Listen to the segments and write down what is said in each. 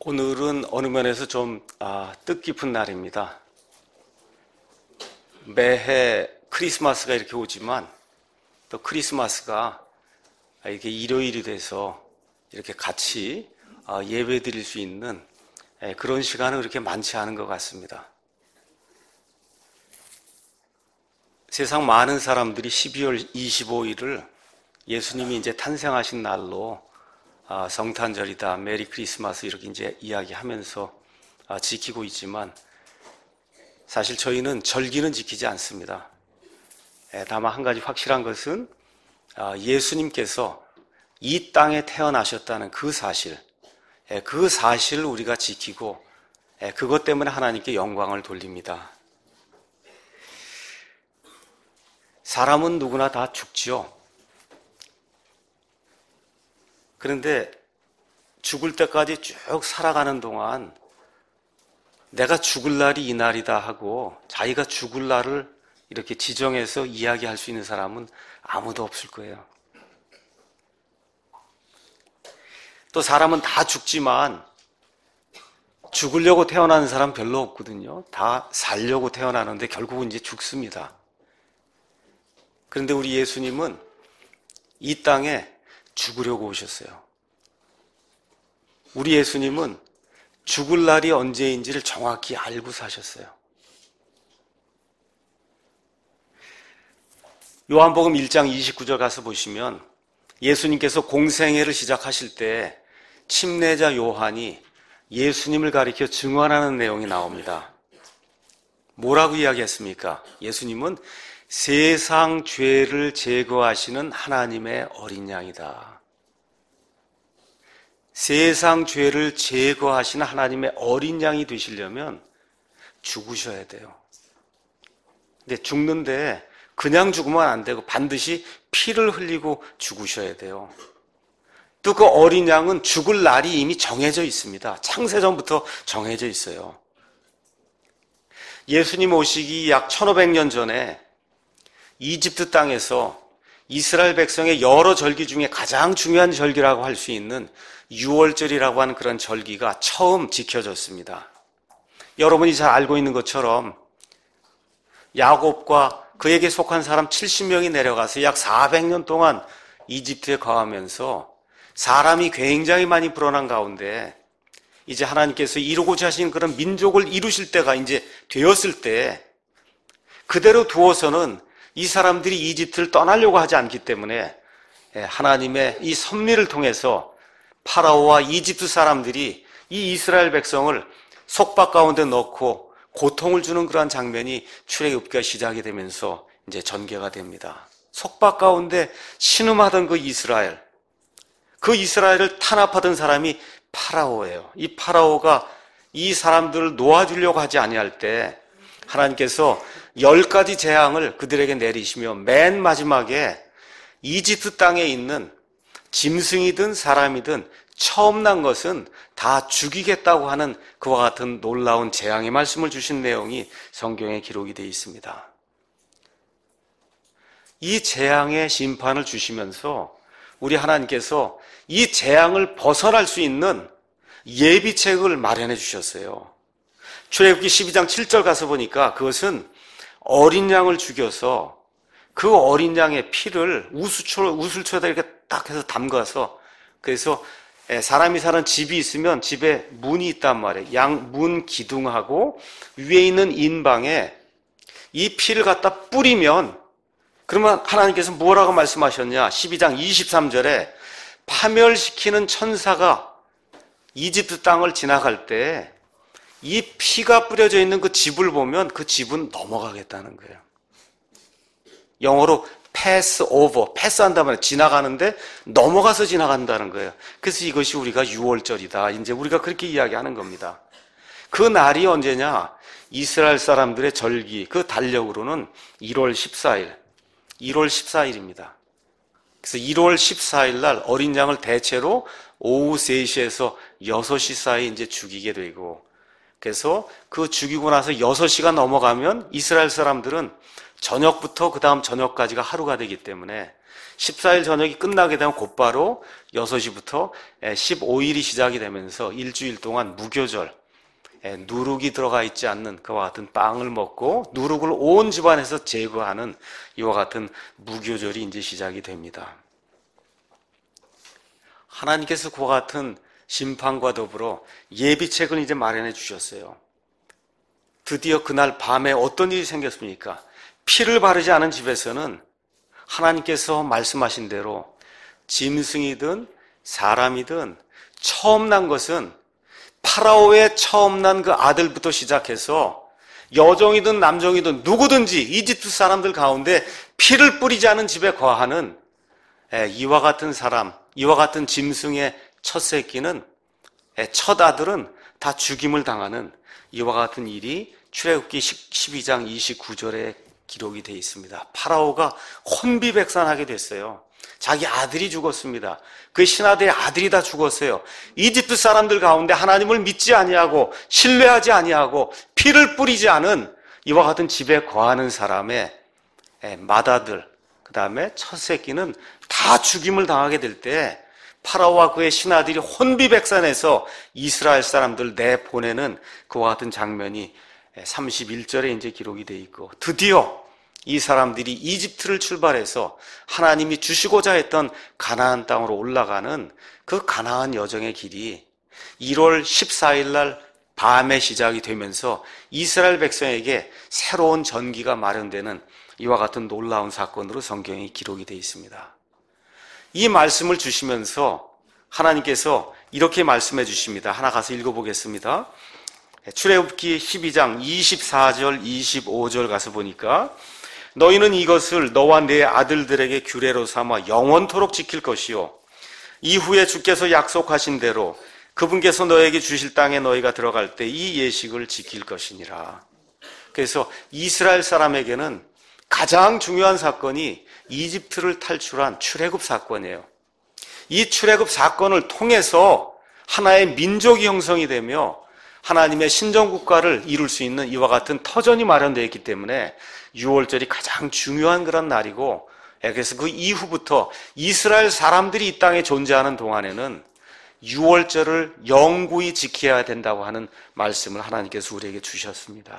오늘은 어느 면에서 좀 뜻깊은 날입니다. 매해 크리스마스가 이렇게 오지만 또 크리스마스가 이렇게 일요일이 돼서 이렇게 같이 예배 드릴 수 있는 그런 시간은 그렇게 많지 않은 것 같습니다. 세상 많은 사람들이 12월 25일을 예수님이 이제 탄생하신 날로 성탄절이다, 메리 크리스마스 이렇게 이제 이야기하면서 지키고 있지만 사실 저희는 절기는 지키지 않습니다. 다만 한 가지 확실한 것은 예수님께서 이 땅에 태어나셨다는 그 사실을 우리가 지키고 그것 때문에 하나님께 영광을 돌립니다. 사람은 누구나 다 죽지요. 그런데 죽을 때까지 쭉 살아가는 동안 내가 죽을 날이 이 날이다 하고 자기가 죽을 날을 이렇게 지정해서 이야기할 수 있는 사람은 아무도 없을 거예요. 또 사람은 다 죽지만 죽으려고 태어나는 사람 별로 없거든요. 다 살려고 태어나는데 결국은 이제 죽습니다. 그런데 우리 예수님은 이 땅에 죽으려고 오셨어요. 우리 예수님은 죽을 날이 언제인지를 정확히 알고 사셨어요. 요한복음 1장 29절 가서 보시면 예수님께서 공생애를 시작하실 때 침례자 요한이 예수님을 가리켜 증언하는 내용이 나옵니다. 뭐라고 이야기했습니까? 예수님은 세상 죄를 제거하시는 하나님의 어린 양이다. 세상 죄를 제거하시는 하나님의 어린 양이 되시려면 죽으셔야 돼요. 근데 죽는데 그냥 죽으면 안 되고 반드시 피를 흘리고 죽으셔야 돼요. 또 그 어린 양은 죽을 날이 이미 정해져 있습니다. 창세전부터 정해져 있어요. 예수님 오시기 약 1500년 전에 이집트 땅에서 이스라엘 백성의 여러 절기 중에 가장 중요한 절기라고 할 수 있는 유월절이라고 하는 그런 절기가 처음 지켜졌습니다. 여러분이 잘 알고 있는 것처럼 야곱과 그에게 속한 사람 70명이 내려가서 약 400년 동안 이집트에 거하면서 사람이 굉장히 많이 불어난 가운데 이제 하나님께서 이루고자 하신 그런 민족을 이루실 때가 이제 되었을 때 그대로 두어서는 이 사람들이 이집트를 떠나려고 하지 않기 때문에 하나님의 이 섭리를 통해서 파라오와 이집트 사람들이 이 이스라엘 백성을 속박 가운데 넣고 고통을 주는 그러한 장면이 출애굽기가 시작이 되면서 이제 전개가 됩니다. 속박 가운데 신음하던 그 이스라엘을 탄압하던 사람이 파라오예요. 이 파라오가 이 사람들을 놓아주려고 하지 아니할 때 하나님께서 10가지 재앙을 그들에게 내리시며 맨 마지막에 이집트 땅에 있는 짐승이든 사람이든 처음 난 것은 다 죽이겠다고 하는 그와 같은 놀라운 재앙의 말씀을 주신 내용이 성경에 기록이 되어 있습니다. 이 재앙의 심판을 주시면서 우리 하나님께서 이 재앙을 벗어날 수 있는 예비책을 마련해 주셨어요. 출애굽기 12장 7절 가서 보니까 그것은 어린 양을 죽여서 그 어린 양의 피를 우슬초에다 이렇게 딱 해서 담가서 그래서 사람이 사는 집이 있으면 집에 문이 있단 말이에요. 양 문 기둥하고 위에 있는 인방에 이 피를 갖다 뿌리면 그러면 하나님께서 뭐라고 말씀하셨냐? 12장 23절에 파멸시키는 천사가 이집트 땅을 지나갈 때 이 피가 뿌려져 있는 그 집을 보면 그 집은 넘어가겠다는 거예요. 영어로 패스 오버, 패스한다면 지나가는데 넘어가서 지나간다는 거예요. 그래서 이것이 우리가 유월절이다. 이제 우리가 그렇게 이야기하는 겁니다. 그 날이 언제냐? 이스라엘 사람들의 절기, 그 달력으로는 1월 14일입니다. 그래서 1월 14일 날 어린 양을 대체로 오후 3시에서 6시 사이 이제 죽이게 되고 그래서 그 죽이고 나서 6시가 넘어가면 이스라엘 사람들은 저녁부터 그 다음 저녁까지가 하루가 되기 때문에 14일 저녁이 끝나게 되면 곧바로 6시부터 15일이 시작이 되면서 일주일 동안 무교절, 누룩이 들어가 있지 않는 그와 같은 빵을 먹고 누룩을 온 집안에서 제거하는 이와 같은 무교절이 이제 시작이 됩니다. 하나님께서 그와 같은 심판과 더불어 예비책을 이제 마련해 주셨어요. 드디어 그날 밤에 어떤 일이 생겼습니까? 피를 바르지 않은 집에서는 하나님께서 말씀하신 대로 짐승이든 사람이든 처음 난 것은 파라오의 처음 난 그 아들부터 시작해서 여종이든 남종이든 누구든지 이집트 사람들 가운데 피를 뿌리지 않은 집에 거하는 이와 같은 사람, 이와 같은 짐승의 첫 새끼는, 첫 아들은 다 죽임을 당하는 이와 같은 일이 출애굽기 12장 29절에 기록이 되어 있습니다. 파라오가 혼비백산하게 됐어요. 자기 아들이 죽었습니다. 그 신하들의 아들이 다 죽었어요. 이집트 사람들 가운데 하나님을 믿지 아니하고 신뢰하지 아니하고 피를 뿌리지 않은 이와 같은 집에 거하는 사람의 맏아들, 그 다음에 첫 새끼는 다 죽임을 당하게 될 때 파라오와 그의 신하들이 혼비백산해서 이스라엘 사람들 내보내는 그와 같은 장면이 31절에 이제 기록이 되어 있고, 드디어 이 사람들이 이집트를 출발해서 하나님이 주시고자 했던 가나안 땅으로 올라가는 그 가나안 여정의 길이 1월 14일 날 밤에 시작이 되면서 이스라엘 백성에게 새로운 전기가 마련되는 이와 같은 놀라운 사건으로 성경에 기록이 되어 있습니다. 이 말씀을 주시면서 하나님께서 이렇게 말씀해 주십니다. 하나 가서 읽어보겠습니다. 출애굽기 12장 24절 25절 가서 보니까, 너희는 이것을 너와 네 아들들에게 규례로 삼아 영원토록 지킬 것이요, 이후에 주께서 약속하신 대로 그분께서 너에게 주실 땅에 너희가 들어갈 때 이 예식을 지킬 것이니라. 그래서 이스라엘 사람에게는 가장 중요한 사건이 이집트를 탈출한 출애굽 사건이에요. 이 출애굽 사건을 통해서 하나의 민족이 형성이 되며 하나님의 신정국가를 이룰 수 있는 이와 같은 터전이 마련되어 있기 때문에 6월절이 가장 중요한 그런 날이고, 그래서 그 이후부터 이스라엘 사람들이 이 땅에 존재하는 동안에는 6월절을 영구히 지켜야 된다고 하는 말씀을 하나님께서 우리에게 주셨습니다.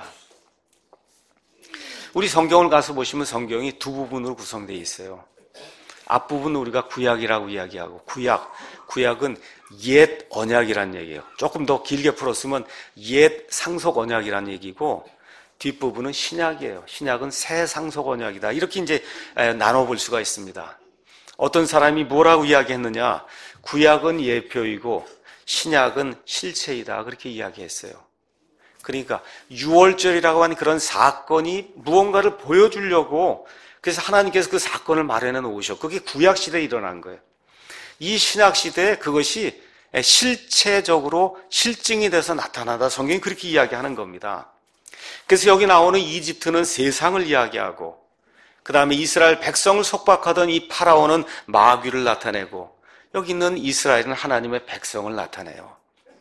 우리 성경을 가서 보시면 성경이 두 부분으로 구성되어 있어요. 앞부분은 우리가 구약이라고 이야기하고, 구약은 옛 언약이란 얘기예요. 조금 더 길게 풀었으면 옛 상속 언약이란 얘기고, 뒷부분은 신약이에요. 신약은 새 상속 언약이다. 이렇게 이제 나눠볼 수가 있습니다. 어떤 사람이 뭐라고 이야기했느냐? 구약은 예표이고 신약은 실체이다. 그렇게 이야기했어요. 그러니까 6월절이라고 하는 그런 사건이 무언가를 보여주려고, 그래서 하나님께서 그 사건을 마련해 놓으셨고, 그게 구약시대에 일어난 거예요. 이 신약시대에 그것이 실체적으로 실증이 돼서 나타나다. 성경이 그렇게 이야기하는 겁니다. 그래서 여기 나오는 이집트는 세상을 이야기하고, 그 다음에 이스라엘 백성을 속박하던 이 파라오는 마귀를 나타내고, 여기 있는 이스라엘은 하나님의 백성을 나타내요.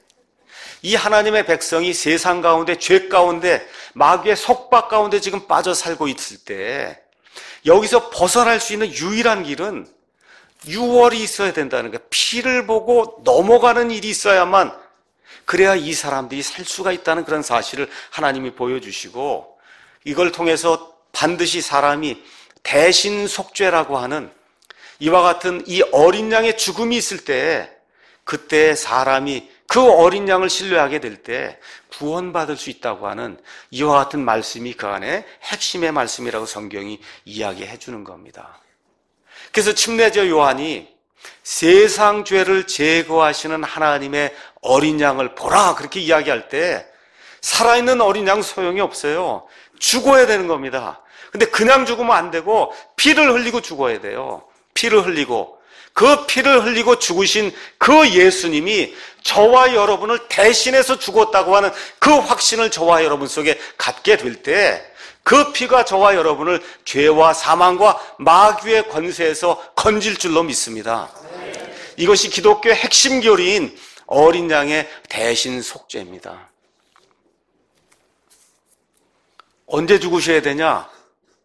이 하나님의 백성이 세상 가운데, 죄 가운데, 마귀의 속박 가운데 지금 빠져 살고 있을 때 여기서 벗어날 수 있는 유일한 길은 6월이 있어야 된다는 거예요. 피를 보고 넘어가는 일이 있어야만, 그래야 이 사람들이 살 수가 있다는 그런 사실을 하나님이 보여주시고, 이걸 통해서 반드시 사람이 대신 속죄라고 하는 이와 같은 이 어린 양의 죽음이 있을 때, 그때 사람이 그 어린 양을 신뢰하게 될 때 구원받을 수 있다고 하는 이와 같은 말씀이 그 안에 핵심의 말씀이라고 성경이 이야기해 주는 겁니다. 그래서 침례자 요한이 세상 죄를 제거하시는 하나님의 어린 양을 보라 그렇게 이야기할 때, 살아있는 어린 양 소용이 없어요. 죽어야 되는 겁니다. 근데 그냥 죽으면 안 되고 피를 흘리고 죽어야 돼요. 피를 흘리고, 그 피를 흘리고 죽으신 그 예수님이 저와 여러분을 대신해서 죽었다고 하는 그 확신을 저와 여러분 속에 갖게 될 때, 그 피가 저와 여러분을 죄와 사망과 마귀의 권세에서 건질 줄로 믿습니다. 이것이 기독교의 핵심 교리인 어린 양의 대신 속죄입니다. 언제 죽으셔야 되냐?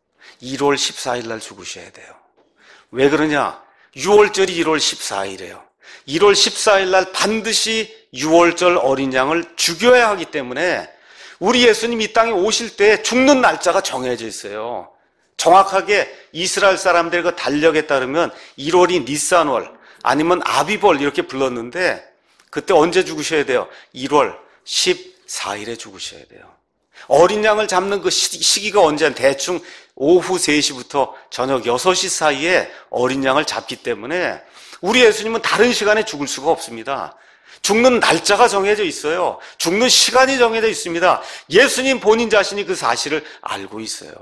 1월 14일 날 죽으셔야 돼요. 왜 그러냐? 6월절이 1월 14일이에요. 1월 14일 날 반드시 6월절 어린 양을 죽여야 하기 때문에 우리 예수님 이 땅에 오실 때 죽는 날짜가 정해져 있어요. 정확하게 이스라엘 사람들의 그 달력에 따르면 1월이 니산월 아니면 아비벌 이렇게 불렀는데 그때 언제 죽으셔야 돼요? 1월 14일에 죽으셔야 돼요. 어린 양을 잡는 그 시기가 언제냐? 대충 오후 3시부터 저녁 6시 사이에 어린 양을 잡기 때문에 우리 예수님은 다른 시간에 죽을 수가 없습니다. 죽는 날짜가 정해져 있어요. 죽는 시간이 정해져 있습니다. 예수님 본인 자신이 그 사실을 알고 있어요.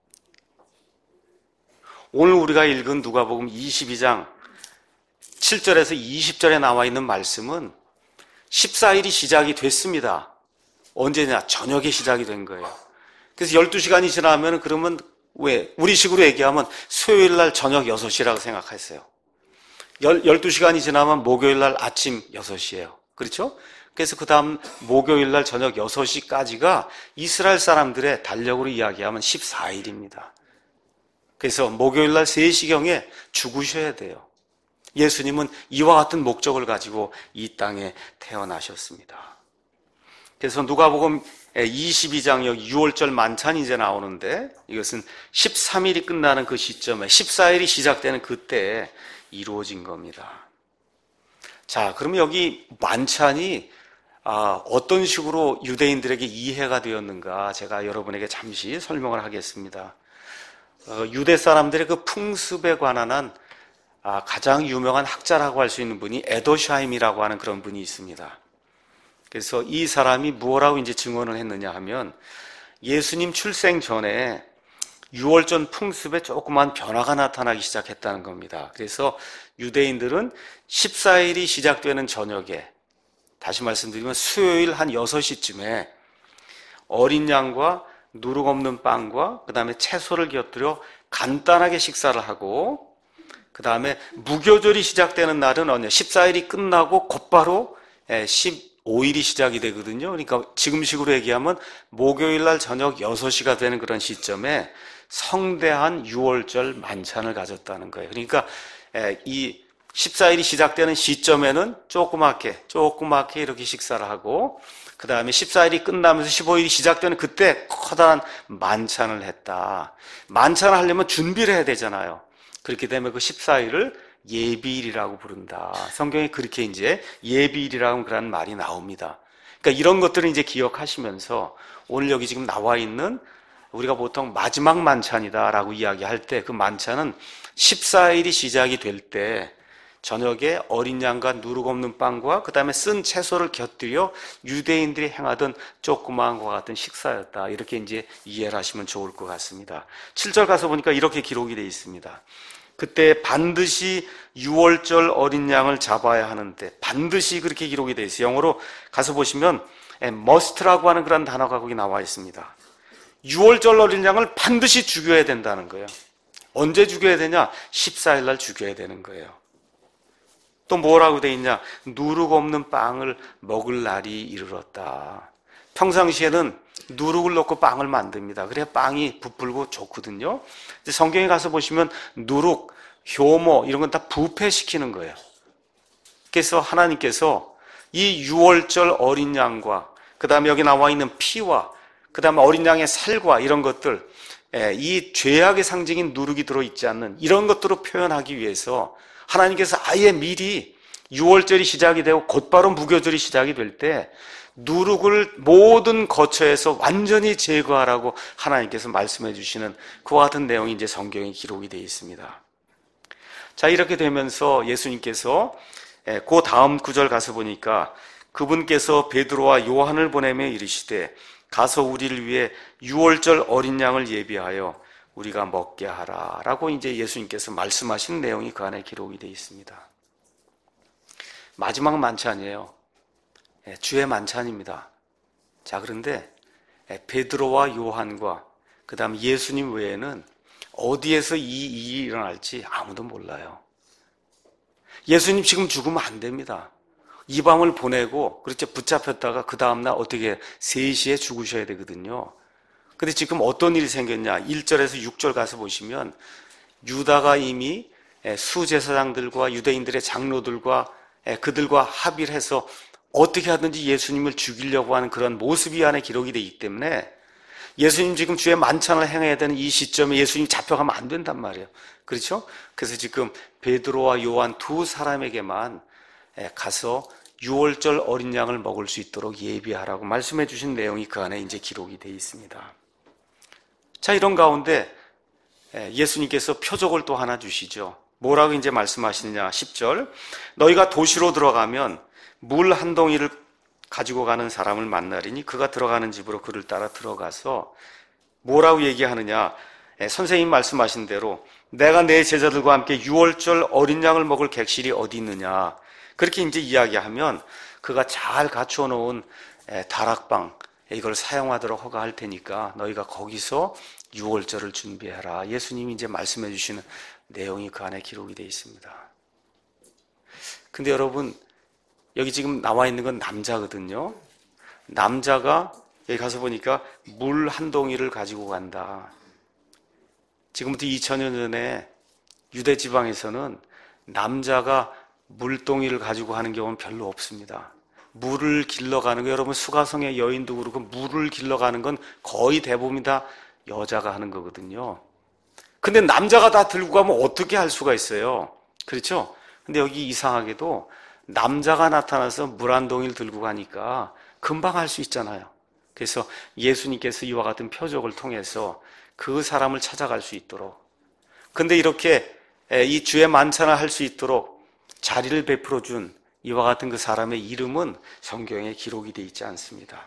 오늘 우리가 읽은 누가복음 22장 7절에서 20절에 나와 있는 말씀은 14일이 시작이 됐습니다. 언제냐? 저녁에 시작이 된 거예요. 그래서 12시간이 지나면 그러면 왜? 우리식으로 얘기하면 수요일 날 저녁 6시라고 생각했어요. 12시간이 지나면 목요일 날 아침 6시예요. 그렇죠? 그래서 그 다음 목요일 날 저녁 6시까지가 이스라엘 사람들의 달력으로 이야기하면 14일입니다. 그래서 목요일 날 3시경에 죽으셔야 돼요. 예수님은 이와 같은 목적을 가지고 이 땅에 태어나셨습니다. 그래서 누가복음 22장 여기 6월절 만찬이 이제 나오는데 이것은 13일이 끝나는 그 시점에 14일이 시작되는 그때에 이루어진 겁니다. 자, 그러면 여기 만찬이 어떤 식으로 유대인들에게 이해가 되었는가 제가 여러분에게 잠시 설명을 하겠습니다. 유대 사람들의 그 풍습에 관한 한 가장 유명한 학자라고 할 수 있는 분이 에더샤임이라고 하는 그런 분이 있습니다. 그래서 이 사람이 무엇라고 이제 증언을 했느냐 하면 예수님 출생 전에 6월절 풍습에 조그만 변화가 나타나기 시작했다는 겁니다. 그래서 유대인들은 14일이 시작되는 저녁에, 다시 말씀드리면 수요일 한 6시쯤에 어린 양과 누룩 없는 빵과 그 다음에 채소를 곁들여 간단하게 식사를 하고 그 다음에 무교절이 시작되는 날은 언제? 14일이 끝나고 곧바로 15일이 시작이 되거든요. 그러니까 지금식으로 얘기하면 목요일 날 저녁 6시가 되는 그런 시점에 성대한 6월절 만찬을 가졌다는 거예요. 그러니까 이 14일이 시작되는 시점에는 조그맣게 이렇게 식사를 하고 그 다음에 14일이 끝나면서 15일이 시작되는 그때 커다란 만찬을 했다. 만찬을 하려면 준비를 해야 되잖아요. 그렇기 때문에 그 14일을 예비일이라고 부른다. 성경에 그렇게 이제 예비일이라는 그런 말이 나옵니다. 그러니까 이런 것들을 이제 기억하시면서 오늘 여기 지금 나와 있는 우리가 보통 마지막 만찬이다라고 이야기할 때 그 만찬은 14일이 시작이 될 때 저녁에 어린 양과 누룩 없는 빵과 그 다음에 쓴 채소를 곁들여 유대인들이 행하던 조그마한 것과 같은 식사였다. 이렇게 이제 이해를 하시면 좋을 것 같습니다. 7절 가서 보니까 이렇게 기록이 되어 있습니다. 그때 반드시 6월절 어린 양을 잡아야 하는데 반드시 그렇게 기록이 되어 있어요. 영어로 가서 보시면 must라고 하는 그런 단어가 거기 나와 있습니다. 6월절 어린 양을 반드시 죽여야 된다는 거예요. 언제 죽여야 되냐? 14일 날 죽여야 되는 거예요. 또 뭐라고 되어 있냐? 누룩 없는 빵을 먹을 날이 이르렀다. 평상시에는 누룩을 넣고 빵을 만듭니다. 그래야 빵이 부풀고 좋거든요. 성경에 가서 보시면 누룩, 효모 이런 건 다 부패시키는 거예요. 그래서 하나님께서 이 6월절 어린 양과 그 다음에 여기 나와 있는 피와 그 다음에 어린 양의 살과 이런 것들, 이 죄악의 상징인 누룩이 들어있지 않는 이런 것들을 표현하기 위해서 하나님께서 아예 미리 6월절이 시작이 되고 곧바로 무교절이 시작이 될 때 누룩을 모든 거처에서 완전히 제거하라고 하나님께서 말씀해 주시는 그와 같은 내용이 이제 성경에 기록이 되어 있습니다. 자, 이렇게 되면서 예수님께서 그 다음 구절 가서 보니까 그분께서 베드로와 요한을 보내며 이르시되 가서 우리를 위해 6월절 어린 양을 예비하여 우리가 먹게 하라 라고 이제 예수님께서 말씀하신 내용이 그 안에 기록이 되어 있습니다. 마지막 만찬이에요. 주의 만찬입니다. 자, 그런데 베드로와 요한과 그 다음 예수님 외에는 어디에서 이 일이 일어날지 아무도 몰라요. 예수님 지금 죽으면 안 됩니다. 이 밤을 보내고 그렇죠, 붙잡혔다가 그 다음날 어떻게 3시에 죽으셔야 되거든요. 근데 지금 어떤 일이 생겼냐? 1절에서 6절 가서 보시면 유다가 이미 수제사장들과 유대인들의 장로들과 그들과 합의를 해서 어떻게 하든지 예수님을 죽이려고 하는 그런 모습이 안에 기록이 되어 있기 때문에 예수님 지금 주의 만찬을 행해야 되는 이 시점에 예수님이 잡혀가면 안 된단 말이에요. 그렇죠? 그래서 지금 베드로와 요한 두 사람에게만 가서 유월절 어린 양을 먹을 수 있도록 예비하라고 말씀해 주신 내용이 그 안에 이제 기록이 되어 있습니다. 자, 이런 가운데 예수님께서 표적을 또 하나 주시죠. 뭐라고 이제 말씀하시느냐? 10절. 너희가 도시로 들어가면 물 한 동이를 가지고 가는 사람을 만나리니 그가 들어가는 집으로 그를 따라 들어가서 뭐라고 얘기하느냐? 선생님 말씀하신 대로 내가 내 제자들과 함께 유월절 어린 양을 먹을 객실이 어디 있느냐? 그렇게 이제 이야기하면 그가 잘 갖추어 놓은 다락방 이걸 사용하도록 허가할 테니까 너희가 거기서 유월절을 준비해라. 예수님이 이제 말씀해 주시는 내용이 그 안에 기록이 되어 있습니다. 근데 여러분, 여기 지금 나와 있는 건 남자거든요. 남자가 여기 가서 보니까 물 한 동이를 가지고 간다. 지금부터 2000년 전에 유대 지방에서는 남자가 물동이를 가지고 가는 경우는 별로 없습니다. 물을 길러가는 거, 여러분 수가성의 여인도 그렇고 물을 길러가는 건 거의 대부분 다 여자가 하는 거거든요. 근데 남자가 다 들고 가면 어떻게 할 수가 있어요? 그렇죠? 근데 여기 이상하게도 남자가 나타나서 물 한 동이를 들고 가니까 금방 할 수 있잖아요. 그래서 예수님께서 이와 같은 표적을 통해서 그 사람을 찾아갈 수 있도록, 근데 이렇게 이 주의 만찬을 할 수 있도록 자리를 베풀어 준 이와 같은 그 사람의 이름은 성경에 기록이 되어 있지 않습니다.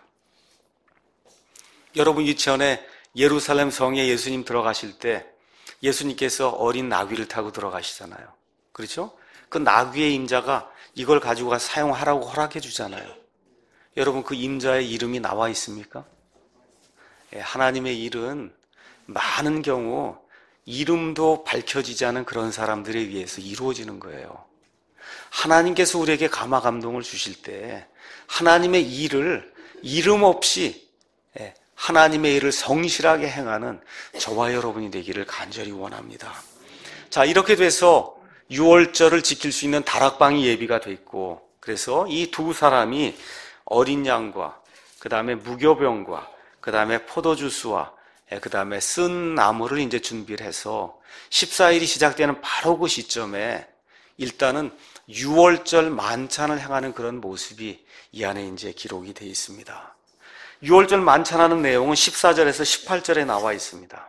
여러분, 유치원에 예루살렘 성에 예수님 들어가실 때 예수님께서 어린 나귀를 타고 들어가시잖아요. 그렇죠? 그 나귀의 임자가 이걸 가지고 가서 사용하라고 허락해 주잖아요. 여러분, 그 임자의 이름이 나와 있습니까? 하나님의 일은 많은 경우 이름도 밝혀지지 않은 그런 사람들에 의해서 이루어지는 거예요. 하나님께서 우리에게 감화 감동을 주실 때 하나님의 일을 이름 없이 하나님의 일을 성실하게 행하는 저와 여러분이 되기를 간절히 원합니다. 자, 이렇게 돼서 유월절을 지킬 수 있는 다락방이 예비가 돼 있고, 그래서 이 두 사람이 어린 양과 그 다음에 무교병과 그 다음에 포도주스와 그 다음에 쓴 나무를 이제 준비를 해서 14일이 시작되는 바로 그 시점에 일단은 유월절 만찬을 행하는 그런 모습이 이 안에 이제 기록이 되어 있습니다. 유월절 만찬하는 내용은 14절에서 18절에 나와 있습니다.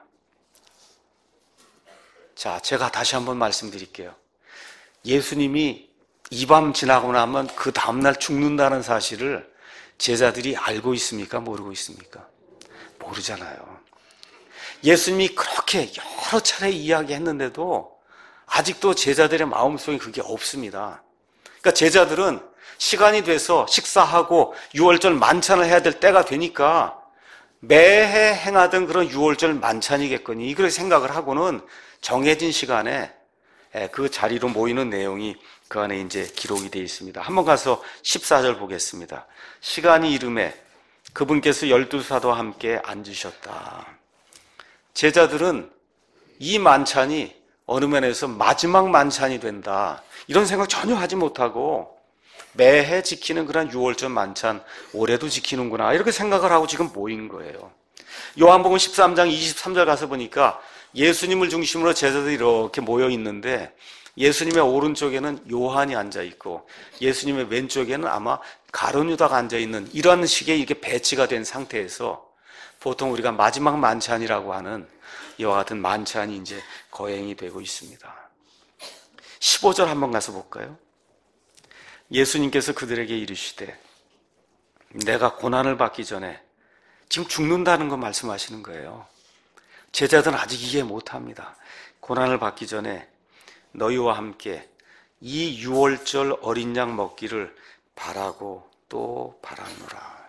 자, 제가 다시 한번 말씀드릴게요. 예수님이 이 밤 지나고 나면 그 다음날 죽는다는 사실을 제자들이 알고 있습니까? 모르고 있습니까? 모르잖아요. 예수님이 그렇게 여러 차례 이야기했는데도 아직도 제자들의 마음속에 그게 없습니다. 그러니까 제자들은 시간이 돼서 식사하고 유월절 만찬을 해야 될 때가 되니까 매해 행하던 그런 유월절 만찬이겠거니 이렇게 생각을 하고는 정해진 시간에 그 자리로 모이는 내용이 그 안에 이제 기록이 되어 있습니다. 한번 가서 14절 보겠습니다. 시간이 이름에 그분께서 12사도와 함께 앉으셨다. 제자들은 이 만찬이 어느 면에서 마지막 만찬이 된다, 이런 생각 전혀 하지 못하고 매해 지키는 그런 유월절 만찬 올해도 지키는구나 이렇게 생각을 하고 지금 모인 거예요. 요한복음 13장 23절 가서 보니까 예수님을 중심으로 제자들이 이렇게 모여 있는데 예수님의 오른쪽에는 요한이 앉아 있고 예수님의 왼쪽에는 아마 가룟 유다가 앉아 있는 이런 식의 이렇게 배치가 된 상태에서 보통 우리가 마지막 만찬이라고 하는 이와 같은 만찬이 이제 거행이 되고 있습니다. 15절 한번 가서 볼까요? 예수님께서 그들에게 이르시되, 내가 고난을 받기 전에, 지금 죽는다는 거 말씀하시는 거예요. 제자들은 아직 이해 못합니다. 고난을 받기 전에 너희와 함께 이 유월절 어린 양 먹기를 바라고 또 바라노라.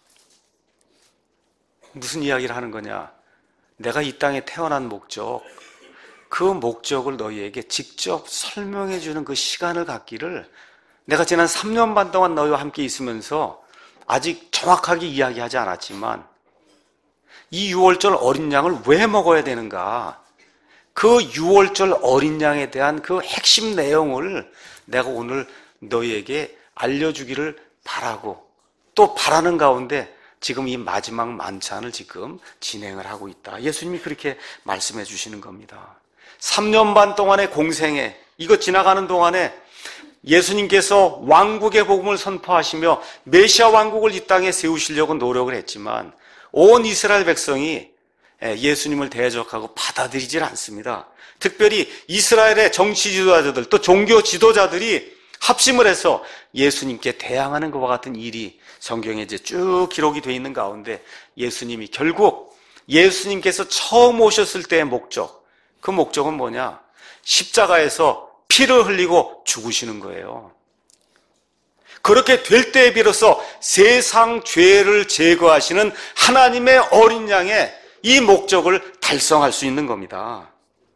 무슨 이야기를 하는 거냐? 내가 이 땅에 태어난 목적, 그 목적을 너희에게 직접 설명해 주는 그 시간을 갖기를 내가 지난 3년 반 동안 너희와 함께 있으면서 아직 정확하게 이야기하지 않았지만 이 유월절 어린 양을 왜 먹어야 되는가? 그 유월절 어린 양에 대한 그 핵심 내용을 내가 오늘 너희에게 알려주기를 바라고 또 바라는 가운데 지금 이 마지막 만찬을 지금 진행을 하고 있다. 예수님이 그렇게 말씀해 주시는 겁니다. 3년 반 동안의 공생애, 이거 지나가는 동안에 예수님께서 왕국의 복음을 선포하시며 메시아 왕국을 이 땅에 세우시려고 노력을 했지만 온 이스라엘 백성이 예수님을 대적하고 받아들이질 않습니다. 특별히 이스라엘의 정치 지도자들 또 종교 지도자들이 합심을 해서 예수님께 대항하는 것과 같은 일이 성경에 이제 쭉 기록이 되어 있는 가운데 예수님이 결국 예수님께서 처음 오셨을 때의 목적, 그 목적은 뭐냐? 십자가에서 피를 흘리고 죽으시는 거예요. 그렇게 될 때에 비로소 세상 죄를 제거하시는 하나님의 어린 양의 이 목적을 달성할 수 있는 겁니다.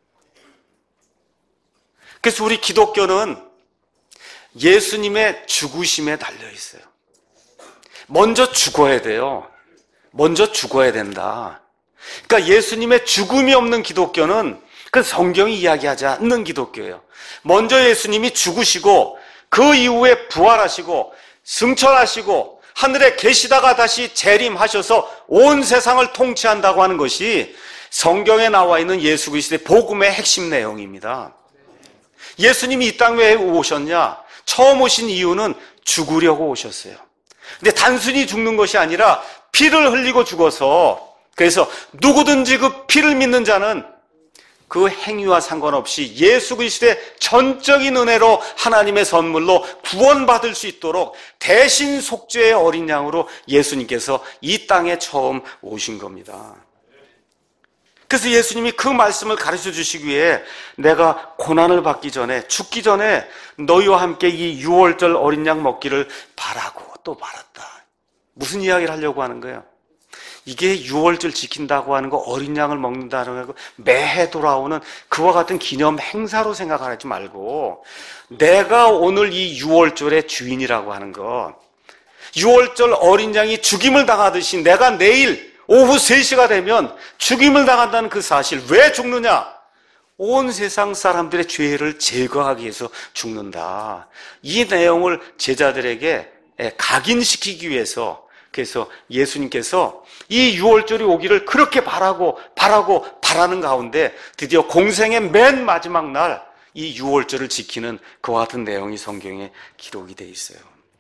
그래서 우리 기독교는 예수님의 죽으심에 달려 있어요. 먼저 죽어야 돼요. 먼저 죽어야 된다. 그러니까 예수님의 죽음이 없는 기독교는 그 성경이 이야기하지 않는 기독교예요. 먼저 예수님이 죽으시고 그 이후에 부활하시고 승천하시고 하늘에 계시다가 다시 재림하셔서 온 세상을 통치한다고 하는 것이 성경에 나와 있는 예수 그리스도의 복음의 핵심 내용입니다. 예수님이 이 땅에 왜 오셨냐? 처음 오신 이유는 죽으려고 오셨어요. 근데 단순히 죽는 것이 아니라 피를 흘리고 죽어서, 그래서 누구든지 그 피를 믿는 자는 그 행위와 상관없이 예수 그리스도의 전적인 은혜로 하나님의 선물로 구원받을 수 있도록 대신 속죄의 어린 양으로 예수님께서 이 땅에 처음 오신 겁니다. 그래서 예수님이 그 말씀을 가르쳐 주시기 위해 내가 고난을 받기 전에, 죽기 전에 너희와 함께 이 유월절 어린 양 먹기를 바라고 또 바랐다. 무슨 이야기를 하려고 하는 거예요? 이게 유월절 지킨다고 하는 거, 어린 양을 먹는다는 거, 매해 돌아오는 그와 같은 기념 행사로 생각하지 말고 내가 오늘 이 유월절의 주인이라고 하는 거, 유월절 어린 양이 죽임을 당하듯이 내가 내일 오후 3시가 되면 죽임을 당한다는 그 사실. 왜 죽느냐? 온 세상 사람들의 죄를 제거하기 위해서 죽는다. 이 내용을 제자들에게 각인시키기 위해서, 그래서 예수님께서 이 유월절이 오기를 그렇게 바라는 가운데 드디어 공생의 맨 마지막 날 이 유월절을 지키는 그와 같은 내용이 성경에 기록이 되어 있어요.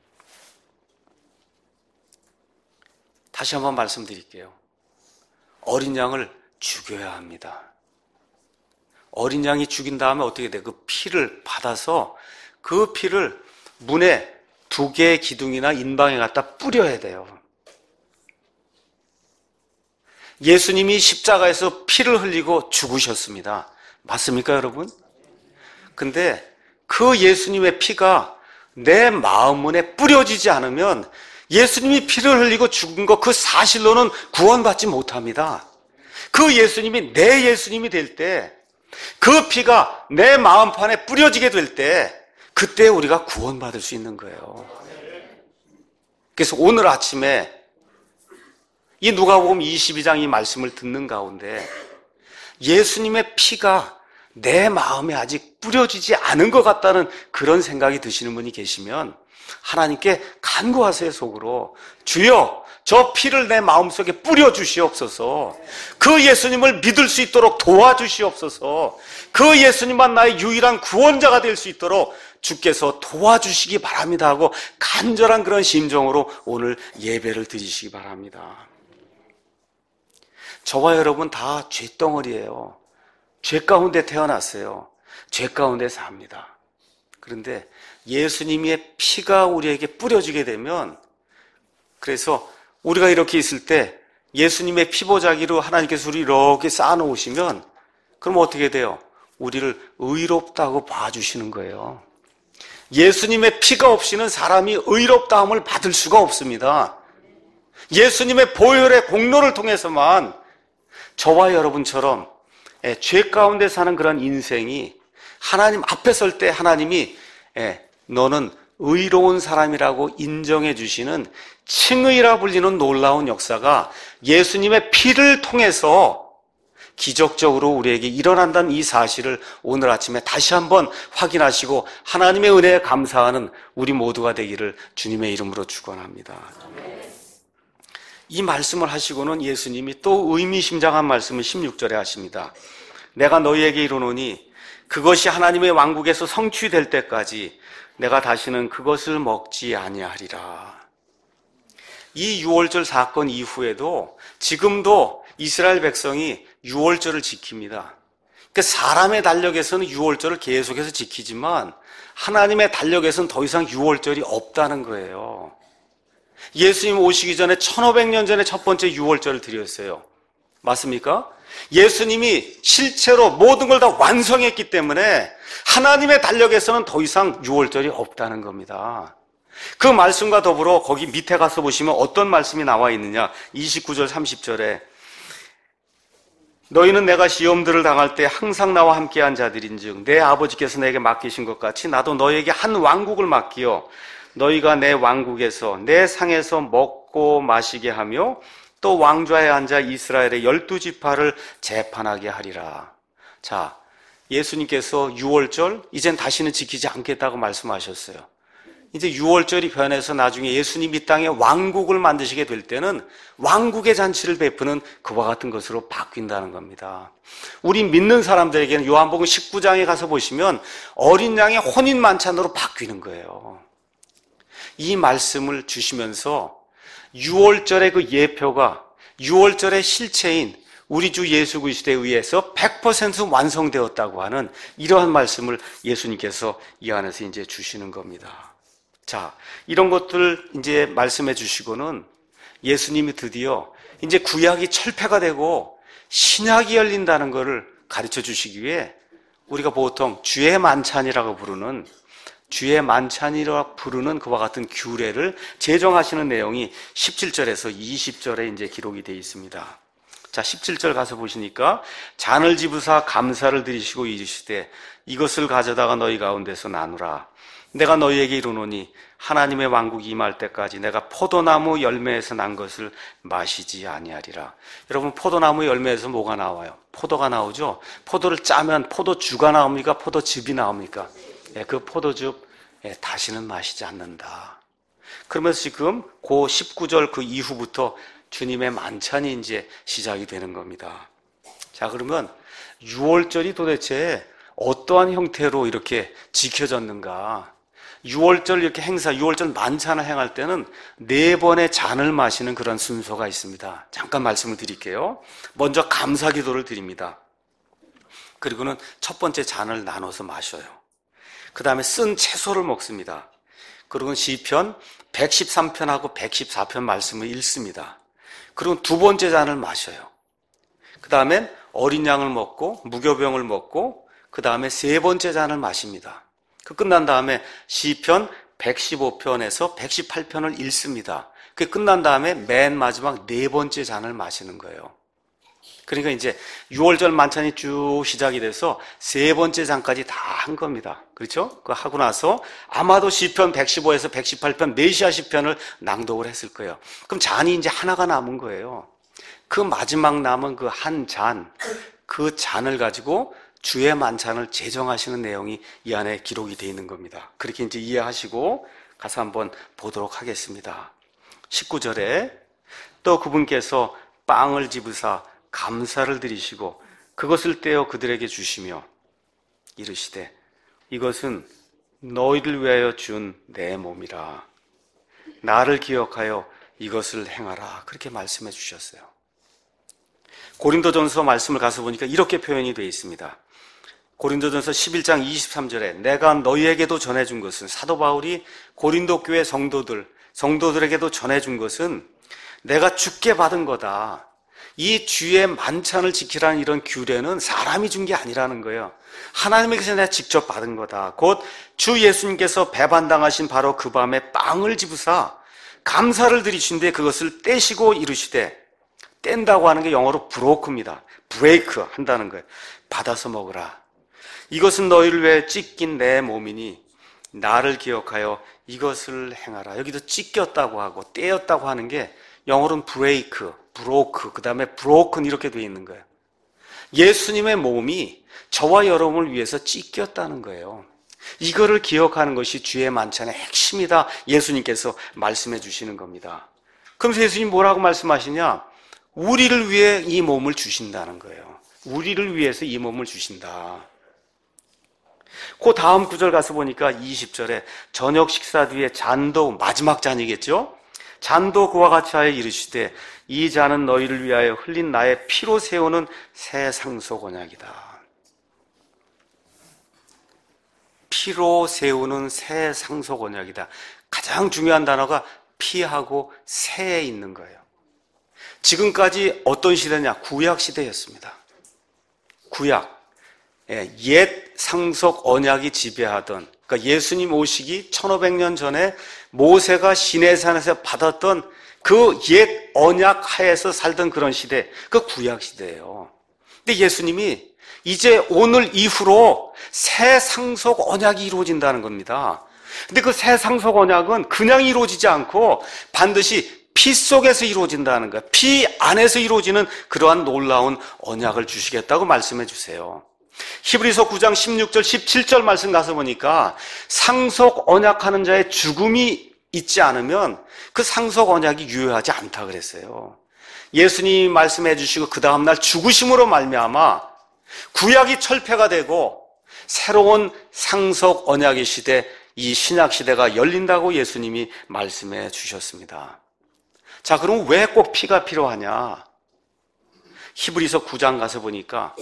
다시 한번 말씀드릴게요. 어린 양을 죽여야 합니다. 어린 양이 죽인 다음에 어떻게 돼? 그 피를 받아서 그 피를 문에 2개의 기둥이나 인방에 갖다 뿌려야 돼요. 예수님이 십자가에서 피를 흘리고 죽으셨습니다. 맞습니까, 여러분? 근데 그 예수님의 피가 내 마음 문에 뿌려지지 않으면 예수님이 피를 흘리고 죽은 것 그 사실로는 구원받지 못합니다. 그 예수님이 내 예수님이 될 때, 그 피가 내 마음판에 뿌려지게 될 때, 그때 우리가 구원받을 수 있는 거예요. 그래서 오늘 아침에 이 누가복음 22장 이 말씀을 듣는 가운데 예수님의 피가 내 마음에 아직 뿌려지지 않은 것 같다는 그런 생각이 드시는 분이 계시면 하나님께 간구하세요. 속으로. 주여, 저 피를 내 마음속에 뿌려주시옵소서. 그 예수님을 믿을 수 있도록 도와주시옵소서. 그 예수님만 나의 유일한 구원자가 될 수 있도록 주께서 도와주시기 바랍니다 하고 간절한 그런 심정으로 오늘 예배를 드리시기 바랍니다. 저와 여러분 다 죄덩어리예요. 죄 가운데 태어났어요. 죄 가운데 삽니다. 그런데 예수님의 피가 우리에게 뿌려지게 되면, 그래서 우리가 이렇게 있을 때 예수님의 피보자기로 하나님께서 우리 이렇게 쌓아놓으시면 그럼 어떻게 돼요? 우리를 의롭다고 봐주시는 거예요. 예수님의 피가 없이는 사람이 의롭다함을 받을 수가 없습니다. 예수님의 보혈의 공로를 통해서만 저와 여러분처럼 죄 가운데 사는 그런 인생이 하나님 앞에 설 때 하나님이 너는 의로운 사람이라고 인정해 주시는 칭의라 불리는 놀라운 역사가 예수님의 피를 통해서 기적적으로 우리에게 일어난다는 이 사실을 오늘 아침에 다시 한번 확인하시고 하나님의 은혜에 감사하는 우리 모두가 되기를 주님의 이름으로 축원합니다. 이 말씀을 하시고는 예수님이 또 의미심장한 말씀을 16절에 하십니다. 내가 너희에게 이르노니 그것이 하나님의 왕국에서 성취될 때까지 내가 다시는 그것을 먹지 아니하리라. 이 유월절 사건 이후에도 지금도 이스라엘 백성이 유월절을 지킵니다. 그러니까 사람의 달력에서는 유월절을 계속해서 지키지만 하나님의 달력에서는 더 이상 유월절이 없다는 거예요. 예수님 오시기 전에 1500년 전에 첫 번째 유월절을 드렸어요. 맞습니까? 예수님이 실제로 모든 걸 다 완성했기 때문에 하나님의 달력에서는 더 이상 유월절이 없다는 겁니다. 그 말씀과 더불어 거기 밑에 가서 보시면 어떤 말씀이 나와 있느냐. 29절 30절에 너희는 내가 시험들을 당할 때 항상 나와 함께한 자들인즉 내 아버지께서 내게 맡기신 것 같이 나도 너희에게 한 왕국을 맡기어 너희가 내 왕국에서 내 상에서 먹고 마시게 하며 또 왕좌에 앉아 이스라엘의 12지파를 재판하게 하리라. 자, 예수님께서 유월절 이젠 다시는 지키지 않겠다고 말씀하셨어요. 이제 유월절이 변해서 나중에 예수님 이 땅에 왕국을 만드시게 될 때는 왕국의 잔치를 베푸는 그와 같은 것으로 바뀐다는 겁니다. 우리 믿는 사람들에게는 요한복음 19장에 가서 보시면 어린 양의 혼인 만찬으로 바뀌는 거예요. 이 말씀을 주시면서 유월절의 그 예표가 유월절의 실체인 우리 주 예수 그리스도에 의해서 100% 완성되었다고 하는 이러한 말씀을 예수님께서 이 안에서 이제 주시는 겁니다. 자, 이런 것들 이제 말씀해 주시고는 예수님이 드디어 이제 구약이 철폐가 되고 신약이 열린다는 것을 가르쳐 주시기 위해 우리가 보통 주의 만찬이라고 부르는 그와 같은 규례를 제정하시는 내용이 17절에서 20절에 이제 기록이 되어 있습니다. 자, 17절 가서 보시니까 잔을 집으사 감사를 드리시고 이르시되 이것을 가져다가 너희 가운데서 나누라. 내가 너희에게 이르노니 하나님의 왕국이 임할 때까지 내가 포도나무 열매에서 난 것을 마시지 아니하리라. 여러분, 포도나무 열매에서 뭐가 나와요? 포도가 나오죠? 포도를 짜면 포도주가 나옵니까? 포도즙이 나옵니까? 그 포도즙 다시는 마시지 않는다. 그러면서 지금 그 19절 그 이후부터 주님의 만찬이 이제 시작이 되는 겁니다. 자, 그러면 유월절이 도대체 어떠한 형태로 이렇게 지켜졌는가? 유월절 이렇게 유월절 만찬을 행할 때는 4번의 잔을 마시는 그런 순서가 있습니다. 잠깐 말씀을 드릴게요. 먼저 감사 기도를 드립니다. 그리고는 첫 번째 잔을 나눠서 마셔요. 그 다음에 쓴 채소를 먹습니다. 그리고 시편 113편하고 114편 말씀을 읽습니다. 그리고 두 번째 잔을 마셔요. 그 다음엔 어린 양을 먹고 무교병을 먹고 그 다음에 세 번째 잔을 마십니다. 그 끝난 다음에 시편 115편에서 118편을 읽습니다. 그 끝난 다음에 맨 마지막 네 번째 잔을 마시는 거예요. 그러니까 이제 유월절 만찬이 쭉 시작이 돼서 세 번째 장까지 다 한 겁니다. 그렇죠? 그거 하고 나서 아마도 시편 115에서 118편 메시아 시편을 낭독을 했을 거예요. 그럼 잔이 이제 하나가 남은 거예요. 그 마지막 남은 그 한 잔, 그 잔을 가지고 주의 만찬을 제정하시는 내용이 이 안에 기록이 되어 있는 겁니다. 그렇게 이제 이해하시고 가서 한번 보도록 하겠습니다. 19절에 또 그분께서 빵을 집으사 감사를 드리시고 그것을 떼어 그들에게 주시며 이르시되 이것은 너희를 위하여 준 내 몸이라. 나를 기억하여 이것을 행하라. 그렇게 말씀해 주셨어요. 고린도전서 말씀을 가서 보니까 이렇게 표현이 되어 있습니다. 고린도전서 11장 23절에 내가 너희에게도 전해준 것은, 사도 바울이 고린도 교회 성도들에게도 전해준 것은 내가 주께 받은 거다. 이 주의 만찬을 지키라는 이런 규례는 사람이 준 게 아니라는 거예요. 하나님께서 내가 직접 받은 거다. 곧 주 예수님께서 배반당하신 바로 그 밤에 빵을 집으사 감사를 드리신데 그것을 떼시고 이르시되, 뗀다고 하는 게 영어로 브로크입니다. 브레이크 한다는 거예요. 받아서 먹으라. 이것은 너희를 위해 찢긴 내 몸이니 나를 기억하여 이것을 행하라. 여기도 찢겼다고 하고 떼었다고 하는 게 영어로는 브레이크, 브로크, 그 다음에 브로큰 이렇게 되어 있는 거예요. 예수님의 몸이 저와 여러분을 위해서 찢겼다는 거예요. 이거를 기억하는 것이 주의 만찬의 핵심이다. 예수님께서 말씀해 주시는 겁니다. 그럼 예수님 뭐라고 말씀하시냐? 우리를 위해 이 몸을 주신다는 거예요. 우리를 위해서 이 몸을 주신다. 그 다음 구절 가서 보니까 20절에 저녁 식사 뒤에 잔도, 마지막 잔이겠죠? 잔도 그와 같이 하여 이르시되 이 잔은 너희를 위하여 흘린 나의 피로 세우는 새 상속 언약이다. 피로 세우는 새 상속 언약이다. 가장 중요한 단어가 피하고 새에 있는 거예요. 지금까지 어떤 시대냐? 구약 시대였습니다. 구약. 옛 상속 언약이 지배하던, 그러니까 예수님 오시기 1500년 전에 모세가 시내산에서 받았던 그 옛 언약 하에서 살던 그런 시대, 그 구약 시대예요. 근데 예수님이 이제 오늘 이후로 새 상속 언약이 이루어진다는 겁니다. 근데 그 새 상속 언약은 그냥 이루어지지 않고 반드시 피 속에서 이루어진다는 거예요. 피 안에서 이루어지는 그러한 놀라운 언약을 주시겠다고 말씀해 주세요. 히브리서 9장 16절 17절 말씀 가서 보니까 상속 언약하는 자의 죽음이 있지 않으면 그 상속 언약이 유효하지 않다 그랬어요. 예수님이 말씀해 주시고 그 다음날 죽으심으로 말미암아 구약이 철폐가 되고 새로운 상속 언약의 시대, 이 신약 시대가 열린다고 예수님이 말씀해 주셨습니다. 자, 그럼 왜 꼭 피가 필요하냐? 히브리서 9장 가서 보니까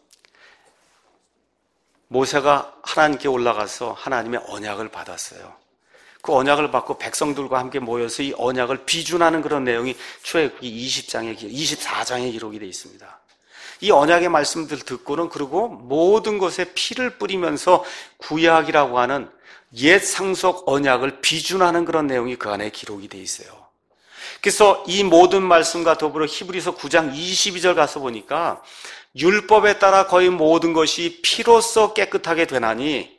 모세가 하나님께 올라가서 하나님의 언약을 받았어요. 그 언약을 받고 백성들과 함께 모여서 이 언약을 비준하는 그런 내용이 출애굽기 24장에 기록이 되어 있습니다. 이 언약의 말씀들 듣고는 그리고 모든 것에 피를 뿌리면서 구약이라고 하는 옛 상속 언약을 비준하는 그런 내용이 그 안에 기록이 되어 있어요. 그래서 이 모든 말씀과 더불어 히브리서 9장 22절 가서 보니까 율법에 따라 거의 모든 것이 피로써 깨끗하게 되나니,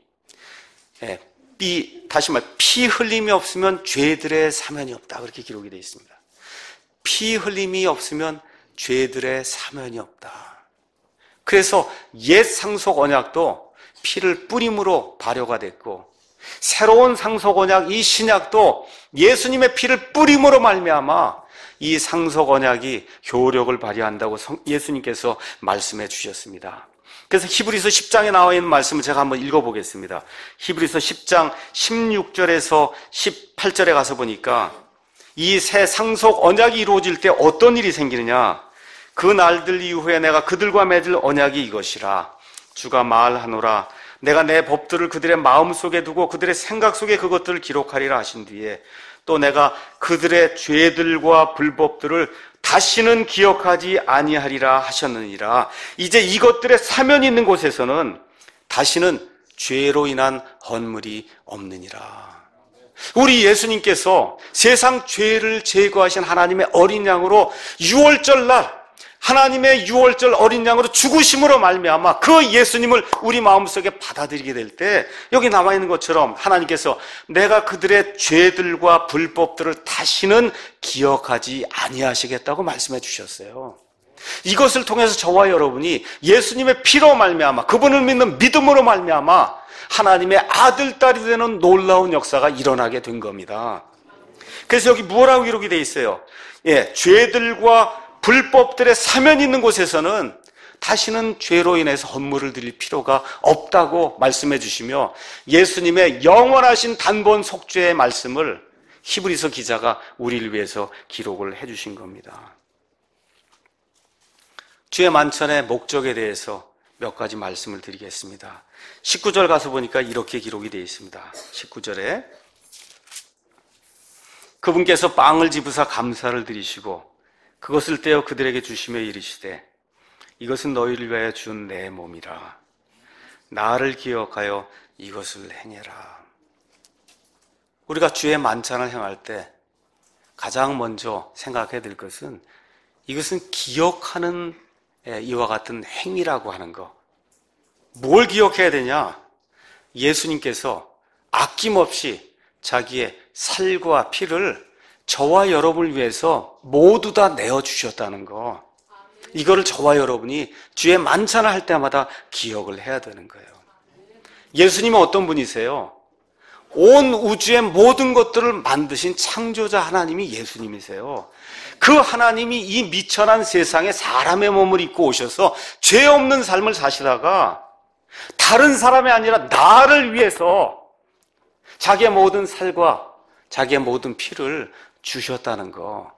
다시 말, 피 흘림이 없으면 죄들의 사면이 없다. 그렇게 기록이 되어 있습니다. 피 흘림이 없으면 죄들의 사면이 없다. 그래서 옛 상속 언약도 피를 뿌림으로 발효가 됐고, 새로운 상속 언약 이 신약도 예수님의 피를 뿌림으로 말미암아 이 상속 언약이 효력을 발휘한다고 예수님께서 말씀해 주셨습니다. 그래서 히브리서 10장에 나와 있는 말씀을 제가 한번 읽어보겠습니다. 히브리서 10장 16절에서 18절에 가서 보니까 이 새 상속 언약이 이루어질 때 어떤 일이 생기느냐? 그 날들 이후에 내가 그들과 맺을 언약이 이것이라. 주가 말하노라. 내가 내 법들을 그들의 마음속에 두고 그들의 생각 속에 그것들을 기록하리라 하신 뒤에 또 내가 그들의 죄들과 불법들을 다시는 기억하지 아니하리라 하셨느니라. 이제 이것들의 사면이 있는 곳에서는 다시는 죄로 인한 헌물이 없느니라. 우리 예수님께서 세상 죄를 제거하신 하나님의 어린 양으로 6월절 날 하나님의 6월절 어린 양으로 죽으심으로 말미암아 그 예수님을 우리 마음속에 받아들이게 될 때 여기 나와 있는 것처럼 하나님께서 내가 그들의 죄들과 불법들을 다시는 기억하지 아니하시겠다고 말씀해 주셨어요. 이것을 통해서 저와 여러분이 예수님의 피로 말미암아 그분을 믿는 믿음으로 말미암아 하나님의 아들, 딸이 되는 놀라운 역사가 일어나게 된 겁니다. 그래서 여기 뭐라고 기록이 되어 있어요? 죄들과 불법들의 사면이 있는 곳에서는 다시는 죄로 인해서 헌물을 드릴 필요가 없다고 말씀해 주시며 예수님의 영원하신 단번 속죄의 말씀을 히브리서 기자가 우리를 위해서 기록을 해 주신 겁니다. 주의 만찬의 목적에 대해서 몇 가지 말씀을 드리겠습니다. 19절 가서 보니까 이렇게 기록이 되어 있습니다. 19절에 그분께서 빵을 집으사 감사를 드리시고 그것을 떼어 그들에게 주시며 이르시되 이것은 너희를 위하여 준 내 몸이라. 나를 기억하여 이것을 행해라. 우리가 주의 만찬을 행할 때 가장 먼저 생각해야 될 것은 이것은 기억하는 이와 같은 행위라고 하는 거. 뭘 기억해야 되냐? 예수님께서 아낌없이 자기의 살과 피를 저와 여러분을 위해서 모두 다 내어주셨다는 거, 이거를 저와 여러분이 주의 만찬을 할 때마다 기억을 해야 되는 거예요. 예수님은 어떤 분이세요? 온 우주의 모든 것들을 만드신 창조자 하나님이 예수님이세요. 그 하나님이 이 미천한 세상에 사람의 몸을 입고 오셔서 죄 없는 삶을 사시다가 다른 사람이 아니라 나를 위해서 자기의 모든 살과 자기의 모든 피를 주셨다는 거,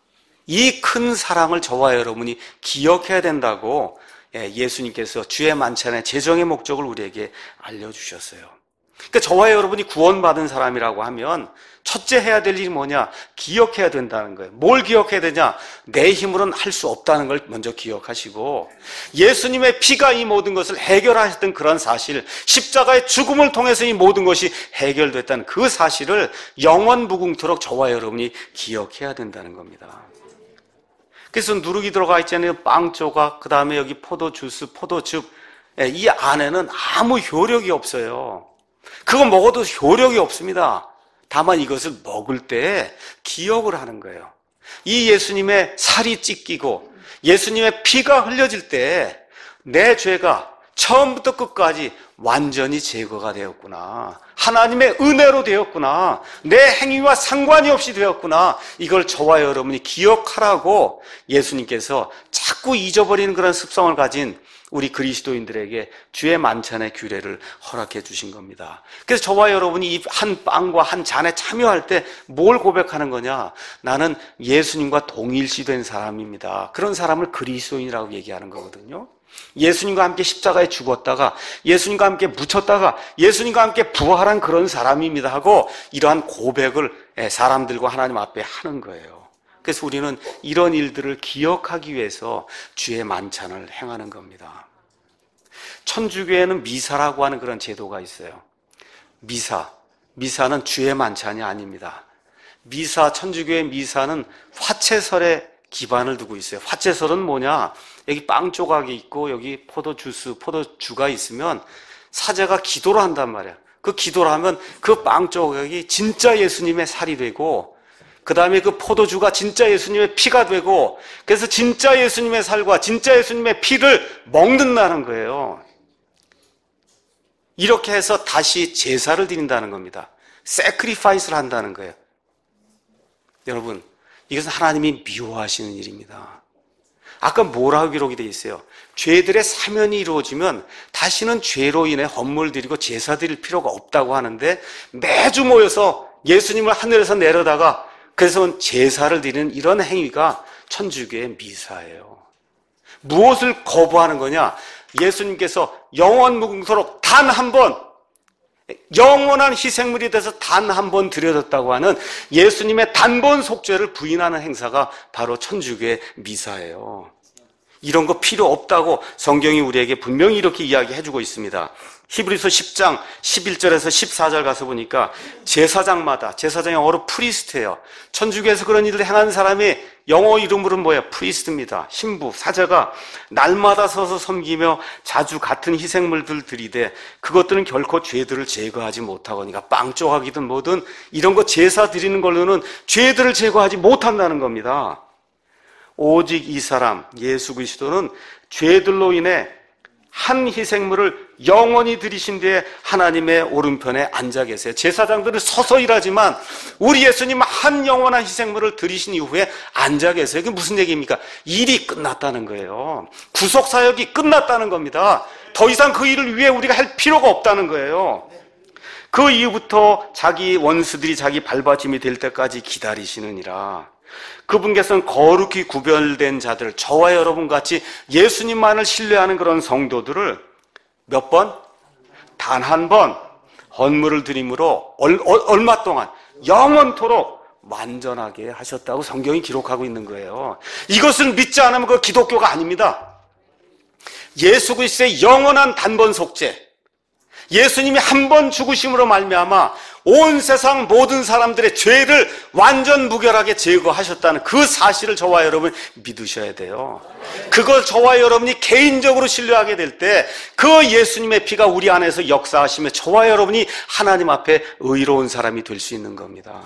이 큰 사랑을 저와 여러분이 기억해야 된다고 예수님께서 주의 만찬의 제정의 목적을 우리에게 알려주셨어요. 그러니까 저와 여러분이 구원받은 사람이라고 하면 첫째 해야 될 일이 뭐냐? 기억해야 된다는 거예요. 뭘 기억해야 되냐? 내 힘으로는 할 수 없다는 걸 먼저 기억하시고, 예수님의 피가 이 모든 것을 해결하셨던 그런 사실, 십자가의 죽음을 통해서 이 모든 것이 해결됐다는 그 사실을 영원 무궁토록 저와 여러분이 기억해야 된다는 겁니다. 그래서 누룩이 들어가 있잖아요. 빵 조각, 그 다음에 여기 포도주스, 포도즙, 이 안에는 아무 효력이 없어요. 그거 먹어도 효력이 없습니다. 다만 이것을 먹을 때 기억을 하는 거예요. 이 예수님의 살이 찢기고 예수님의 피가 흘려질 때 내 죄가 처음부터 끝까지 완전히 제거가 되었구나, 하나님의 은혜로 되었구나, 내 행위와 상관이 없이 되었구나, 이걸 저와 여러분이 기억하라고 예수님께서 자꾸 잊어버리는 그런 습성을 가진 우리 그리스도인들에게 주의 만찬의 규례를 허락해 주신 겁니다. 그래서 저와 여러분이 이 한 빵과 한 잔에 참여할 때 뭘 고백하는 거냐? 나는 예수님과 동일시된 사람입니다. 그런 사람을 그리스도인이라고 얘기하는 거거든요. 예수님과 함께 십자가에 죽었다가 예수님과 함께 묻혔다가 예수님과 함께 부활한 그런 사람입니다 하고 이러한 고백을 사람들과 하나님 앞에 하는 거예요. 그래서 우리는 이런 일들을 기억하기 위해서 주의 만찬을 행하는 겁니다. 천주교에는 미사라고 하는 그런 제도가 있어요. 미사는 주의 만찬이 아닙니다. 천주교의 미사는 화채설에 기반을 두고 있어요. 화채설은 뭐냐? 여기 빵 조각이 있고 여기 포도주가 있으면 사제가 기도를 한단 말이에요. 그 기도를 하면 그 빵 조각이 진짜 예수님의 살이 되고, 그 다음에 그 포도주가 진짜 예수님의 피가 되고, 그래서 진짜 예수님의 살과 진짜 예수님의 피를 먹는다는 거예요. 이렇게 해서 다시 제사를 드린다는 겁니다. sacrifice를 한다는 거예요. 여러분, 이것은 하나님이 미워하시는 일입니다. 아까 뭐라고 기록이 되어 있어요? 죄들의 사면이 이루어지면 다시는 죄로 인해 헌물 드리고 제사 드릴 필요가 없다고 하는데, 매주 모여서 예수님을 하늘에서 내려다가 그래서 제사를 드리는 이런 행위가 천주교의 미사예요. 무엇을 거부하는 거냐? 예수님께서 영원 무궁토록 단 한 번, 영원한 희생물이 돼서 단 한 번 드려졌다고 하는 예수님의 단번 속죄를 부인하는 행사가 바로 천주교의 미사예요. 이런 거 필요 없다고 성경이 우리에게 분명히 이렇게 이야기해주고 있습니다. 히브리서 10장 11절에서 14절 가서 보니까 제사장의 영어로 프리스트예요. 천주교에서 그런 일을 행하는 사람이 영어 이름으로는 뭐예요? 프리스트입니다. 신부, 사제가 날마다 서서 섬기며 자주 같은 희생물들 드리되 그것들은 결코 죄들을 제거하지 못하거니와 빵 조각이든 뭐든 이런 거 제사 드리는 걸로는 죄들을 제거하지 못한다는 겁니다. 오직 이 사람 예수 그리스도는 죄들로 인해 한 희생물을 영원히 드리신 뒤에 하나님의 오른편에 앉아 계세요. 제사장들은 서서 일하지만 우리 예수님은 한 영원한 희생물을 드리신 이후에 앉아 계세요. 그게 무슨 얘기입니까? 일이 끝났다는 거예요. 구속사역이 끝났다는 겁니다. 더 이상 그 일을 위해 우리가 할 필요가 없다는 거예요. 그 이후부터 자기 원수들이 자기 발받침이 될 때까지 기다리시느니라. 그분께서는 거룩히 구별된 자들, 저와 여러분같이 예수님만을 신뢰하는 그런 성도들을 몇 번? 단 한 번 헌물을 드림으로 얼마 동안? 영원토록 완전하게 하셨다고 성경이 기록하고 있는 거예요. 이것을 믿지 않으면 그 기독교가 아닙니다. 예수 그리스도의 영원한 단번 속죄, 예수님이 한 번 죽으심으로 말미암아 온 세상 모든 사람들의 죄를 완전 무결하게 제거하셨다는 그 사실을 저와 여러분 믿으셔야 돼요. 그걸 저와 여러분이 개인적으로 신뢰하게 될 때 그 예수님의 피가 우리 안에서 역사하시며 저와 여러분이 하나님 앞에 의로운 사람이 될 수 있는 겁니다.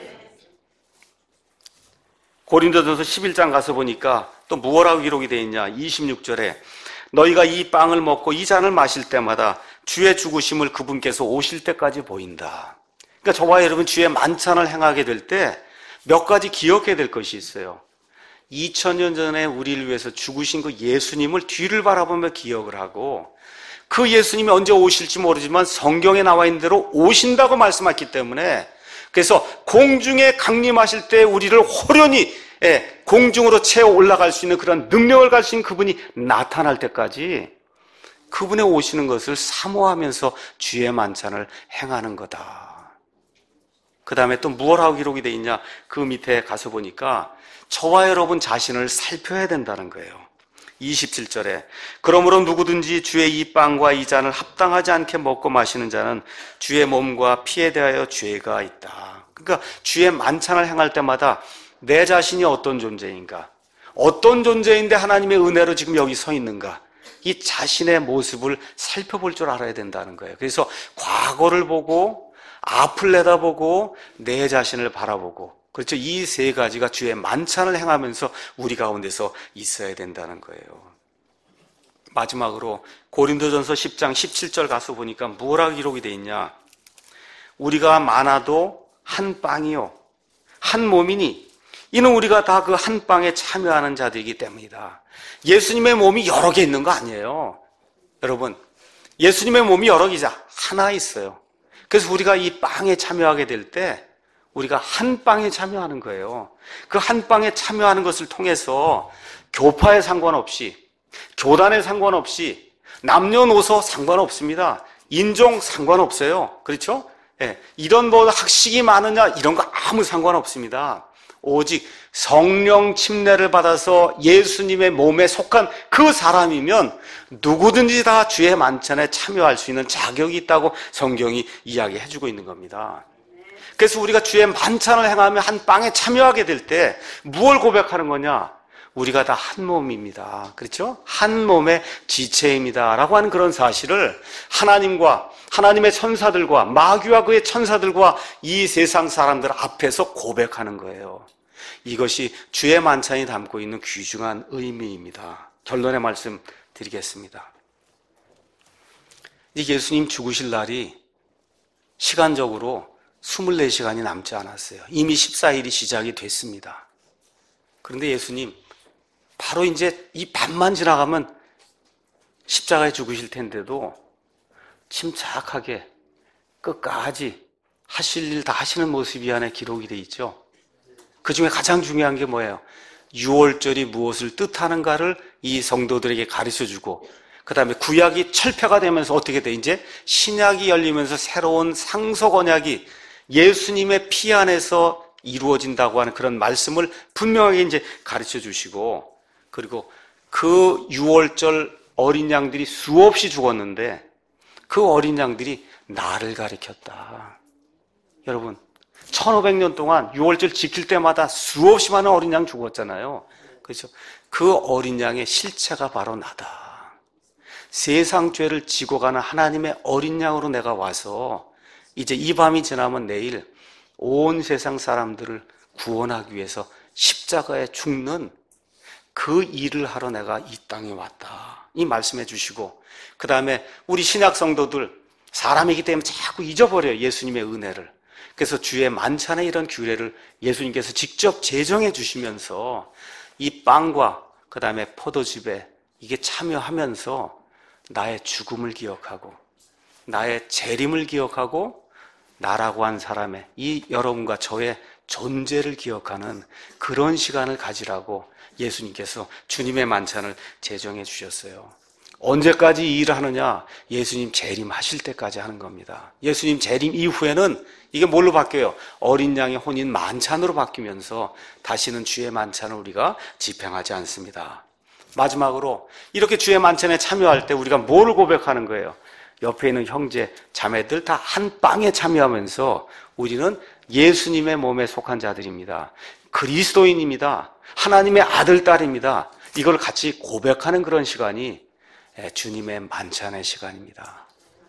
고린도전서 11장 가서 보니까 또 무엇라고 기록이 되어 있냐. 26절에 너희가 이 빵을 먹고 이 잔을 마실 때마다 주의 죽으심을 그분께서 오실 때까지 보인다. 그러니까 저와 여러분 주의 만찬을 행하게 될 때 몇 가지 기억해야 될 것이 있어요. 2000년 전에 우리를 위해서 죽으신 그 예수님을 뒤를 바라보며 기억을 하고 그 예수님이 언제 오실지 모르지만 성경에 나와 있는 대로 오신다고 말씀하셨기 때문에 그래서 공중에 강림하실 때 우리를 호련히 공중으로 채워 올라갈 수 있는 그런 능력을 가진 그분이 나타날 때까지 그분의 오시는 것을 사모하면서 주의 만찬을 행하는 거다. 그 다음에 또 무엇하고 기록이 되어 있냐. 그 밑에 가서 보니까 저와 여러분 자신을 살펴야 된다는 거예요. 27절에 그러므로 누구든지 주의 이 빵과 이 잔을 합당하지 않게 먹고 마시는 자는 주의 몸과 피에 대하여 죄가 있다. 그러니까 주의 만찬을 행할 때마다 내 자신이 어떤 존재인가, 어떤 존재인데 하나님의 은혜로 지금 여기 서 있는가, 이 자신의 모습을 살펴볼 줄 알아야 된다는 거예요. 그래서 과거를 보고 앞을 내다보고 내 자신을 바라보고, 그렇죠. 이 세 가지가 주의 만찬을 행하면서 우리 가운데서 있어야 된다는 거예요. 마지막으로 고린도전서 10장 17절 가서 보니까 뭐라고 기록이 되어 있냐. 우리가 많아도 한 빵이요 한 몸이니 이는 우리가 다 그 한 빵에 참여하는 자들이기 때문이다. 예수님의 몸이 여러 개 있는 거 아니에요. 여러분, 예수님의 몸이 여러 개자 하나 있어요. 그래서 우리가 이 빵에 참여하게 될 때 우리가 한 빵에 참여하는 거예요. 그 한 빵에 참여하는 것을 통해서 교파에 상관없이, 교단에 상관없이, 남녀노소 상관없습니다. 인종 상관없어요. 그렇죠? 예, 이런 뭐 학식이 많으냐 이런 거 아무 상관없습니다. 오직 성령 침례를 받아서 예수님의 몸에 속한 그 사람이면 누구든지 다 주의 만찬에 참여할 수 있는 자격이 있다고 성경이 이야기해주고 있는 겁니다. 그래서 우리가 주의 만찬을 행하며 한 빵에 참여하게 될 때 무엇을 고백하는 거냐? 우리가 다 한 몸입니다. 그렇죠? 한 몸의 지체입니다. 라고 하는 그런 사실을 하나님과 하나님의 천사들과 마귀와 그의 천사들과 이 세상 사람들 앞에서 고백하는 거예요. 이것이 주의 만찬이 담고 있는 귀중한 의미입니다. 결론의 말씀 드리겠습니다. 예수님 죽으실 날이 시간적으로 24시간이 남지 않았어요. 이미 14일이 시작이 됐습니다. 그런데 예수님 바로 이제 이 밤만 지나가면 십자가에 죽으실 텐데도 침착하게 끝까지 하실 일 다 하시는 모습이 안에 기록이 되어 있죠. 그 중에 가장 중요한 게 뭐예요? 6월절이 무엇을 뜻하는가를 이 성도들에게 가르쳐주고, 그 다음에 구약이 철폐가 되면서 어떻게 돼? 이제 신약이 열리면서 새로운 상속 언약이 예수님의 피 안에서 이루어진다고 하는 그런 말씀을 분명하게 이제 가르쳐 주시고, 그리고 그 6월절 어린 양들이 수없이 죽었는데 그 어린 양들이 나를 가리켰다. 여러분, 1500년 동안 6월절 지킬 때마다 수없이 많은 어린 양 죽었잖아요. 그렇죠? 그 어린 양의 실체가 바로 나다. 세상 죄를 지고 가는 하나님의 어린 양으로 내가 와서 이제 이 밤이 지나면 내일 온 세상 사람들을 구원하기 위해서 십자가에 죽는 그 일을 하러 내가 이 땅에 왔다. 이 말씀해 주시고, 그 다음에 우리 신약 성도들 사람이기 때문에 자꾸 잊어버려요. 예수님의 은혜를. 그래서 주의 만찬의 이런 규례를 예수님께서 직접 제정해 주시면서 이 빵과 그 다음에 포도즙에 이게 참여하면서 나의 죽음을 기억하고 나의 재림을 기억하고 나라고 한 사람의 이 여러분과 저의 존재를 기억하는 그런 시간을 가지라고 예수님께서 주님의 만찬을 제정해 주셨어요. 언제까지 이 일을 하느냐? 예수님 재림하실 때까지 하는 겁니다. 예수님 재림 이후에는 이게 뭘로 바뀌어요? 어린 양의 혼인 만찬으로 바뀌면서 다시는 주의 만찬을 우리가 집행하지 않습니다. 마지막으로 이렇게 주의 만찬에 참여할 때 우리가 뭘 고백하는 거예요? 옆에 있는 형제, 자매들 다 한 빵에 참여하면서 우리는 예수님의 몸에 속한 자들입니다. 그리스도인입니다. 하나님의 아들, 딸입니다. 이걸 같이 고백하는 그런 시간이 주님의 만찬의 시간입니다.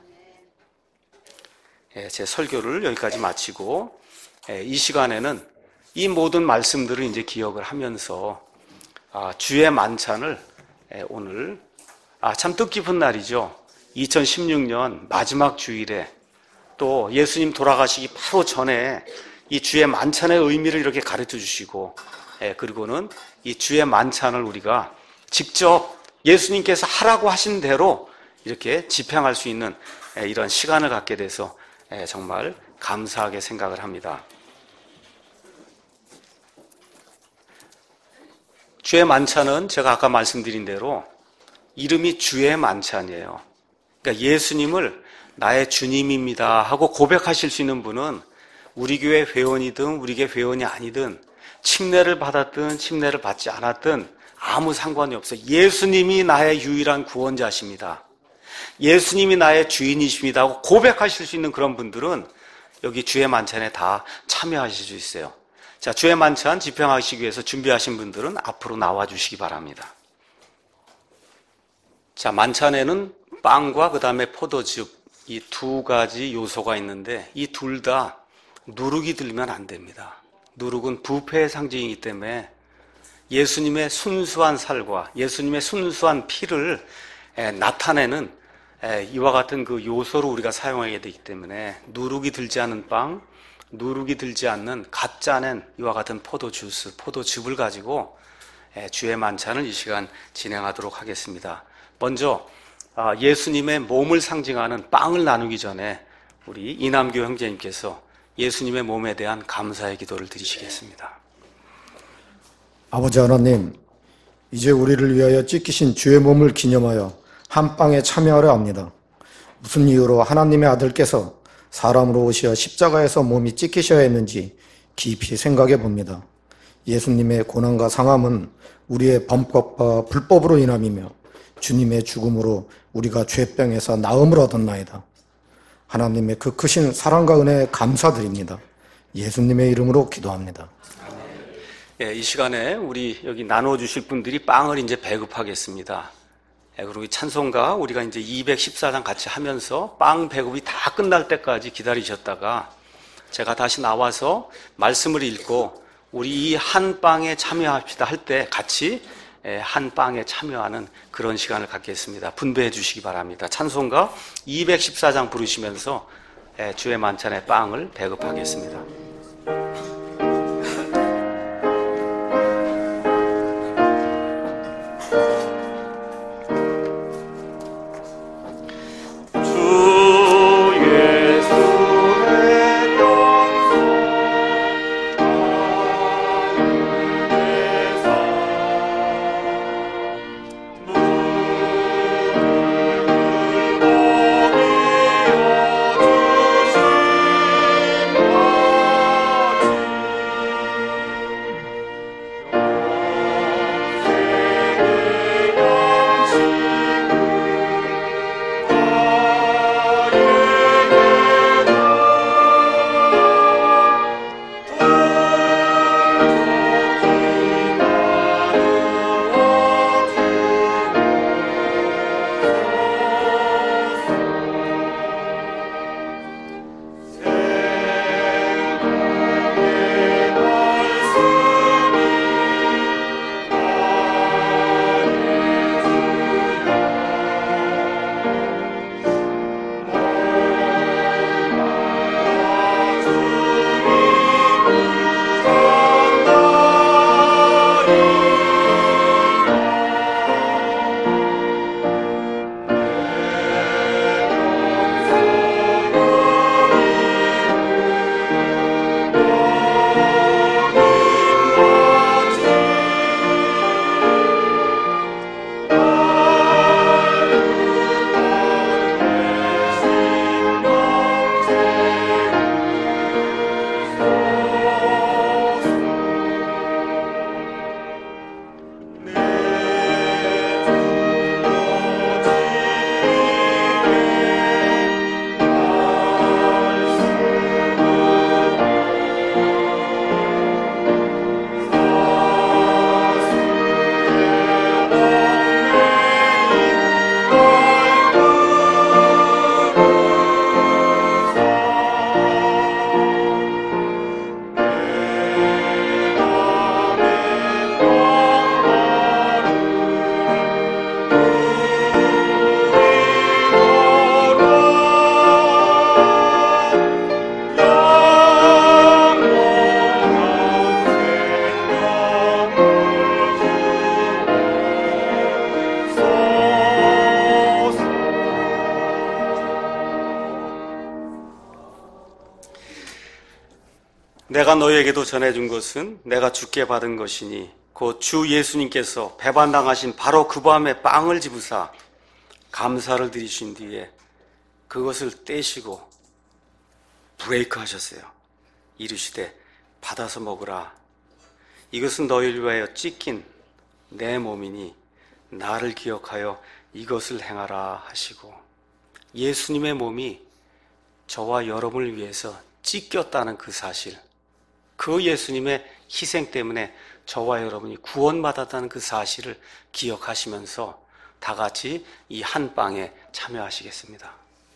제 설교를 여기까지 마치고 이 시간에는 이 모든 말씀들을 이제 기억을 하면서 주의 만찬을 오늘 참 뜻깊은 날이죠. 2016년 마지막 주일에 또 예수님 돌아가시기 바로 전에 이 주의 만찬의 의미를 이렇게 가르쳐 주시고 그리고는 이 주의 만찬을 우리가 직접 예수님께서 하라고 하신 대로 이렇게 집행할 수 있는 이런 시간을 갖게 돼서 정말 감사하게 생각을 합니다. 주의 만찬은 제가 아까 말씀드린 대로 이름이 주의 만찬이에요. 그러니까 예수님을 나의 주님입니다 하고 고백하실 수 있는 분은 우리 교회 회원이든 우리 교회 회원이 아니든 침례를 받았든 침례를 받지 않았든 아무 상관이 없어요. 예수님이 나의 유일한 구원자십니다. 예수님이 나의 주인이십니다 하고 고백하실 수 있는 그런 분들은 여기 주의 만찬에 다 참여하실 수 있어요. 자, 주의 만찬 집행하시기 위해서 준비하신 분들은 앞으로 나와 주시기 바랍니다. 자, 만찬에는 빵과 그 다음에 포도즙 이 두 가지 요소가 있는데 이 둘 다 누룩이 들면 안 됩니다. 누룩은 부패의 상징이기 때문에 예수님의 순수한 살과 예수님의 순수한 피를 나타내는 이와 같은 그 요소로 우리가 사용하게 되기 때문에 누룩이 들지 않는 빵, 누룩이 들지 않는 갓 짜낸 이와 같은 포도주스, 포도즙을 가지고 주의 만찬을 이 시간 진행하도록 하겠습니다. 먼저 예수님의 몸을 상징하는 빵을 나누기 전에 우리 이남교 형제님께서 예수님의 몸에 대한 감사의 기도를 드리시겠습니다. 아버지 하나님, 이제 우리를 위하여 찢기신 주의 몸을 기념하여 한 빵에 참여하려 합니다. 무슨 이유로 하나님의 아들께서 사람으로 오시어 십자가에서 몸이 찢기셔야 했는지 깊이 생각해 봅니다. 예수님의 고난과 상함은 우리의 범법과 불법으로 인함이며 주님의 죽음으로 우리가 죄병에서 나음을 얻었나이다. 하나님의 그 크신 사랑과 은혜에 감사드립니다. 예수님의 이름으로 기도합니다. 이 시간에 우리 여기 나눠주실 분들이 빵을 이제 배급하겠습니다. 그리고 찬송가 우리가 이제 214장 같이 하면서 빵 배급이 다 끝날 때까지 기다리셨다가 제가 다시 나와서 말씀을 읽고 우리 이 한 빵에 참여합시다 할 때 같이 한 빵에 참여하는 그런 시간을 갖겠습니다. 분배해 주시기 바랍니다. 찬송가 214장 부르시면서 주의 만찬의 빵을 배급하겠습니다. 주 내가 너희에게도 전해준 것은 내가 주께 받은 것이니 곧 주 예수님께서 배반당하신 바로 그 밤에 빵을 집으사 감사를 드리신 뒤에 그것을 떼시고 브레이크 하셨어요. 이르시되 받아서 먹으라. 이것은 너희를 위하여 찢긴 내 몸이니 나를 기억하여 이것을 행하라 하시고, 예수님의 몸이 저와 여러분을 위해서 찢겼다는 그 사실, 그 예수님의 희생 때문에 저와 여러분이 구원받았다는 그 사실을 기억하시면서 다 같이 이 한 빵에 참여하시겠습니다.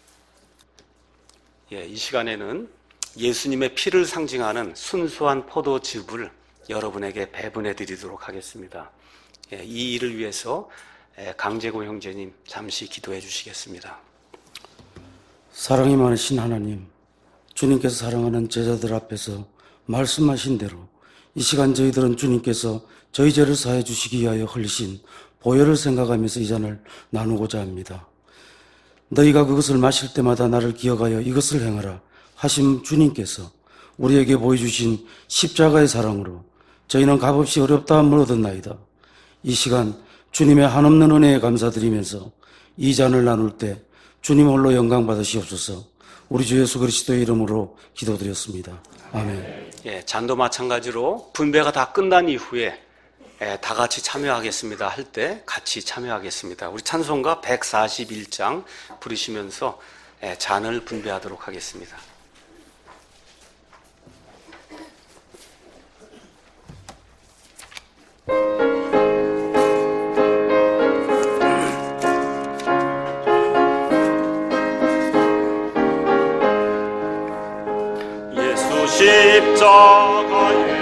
이 시간에는 예수님의 피를 상징하는 순수한 포도즙을 여러분에게 배분해 드리도록 하겠습니다. 이 일을 위해서 강재고 형제님 잠시 기도해 주시겠습니다. 사랑이 많으신 하나님, 주님께서 사랑하는 제자들 앞에서 말씀하신 대로 이 시간 저희들은 주님께서 저희 죄를 사해 주시기 위하여 흘리신 보혈을 생각하면서 이 잔을 나누고자 합니다. 너희가 그것을 마실 때마다 나를 기억하여 이것을 행하라 하신 주님께서 우리에게 보여주신 십자가의 사랑으로 저희는 값없이 어렵다함을 얻었나이다. 이 시간 주님의 한없는 은혜에 감사드리면서 이 잔을 나눌 때 주님 홀로 영광 받으시옵소서. 우리 주 예수 그리스도의 이름으로 기도드렸습니다. 아멘. 잔도 마찬가지로 분배가 다 끝난 이후에 다 같이 참여하겠습니다 할 때 같이 참여하겠습니다. 우리 찬송가 141장 부르시면서 잔을 분배하도록 하겠습니다. 예수 십자가에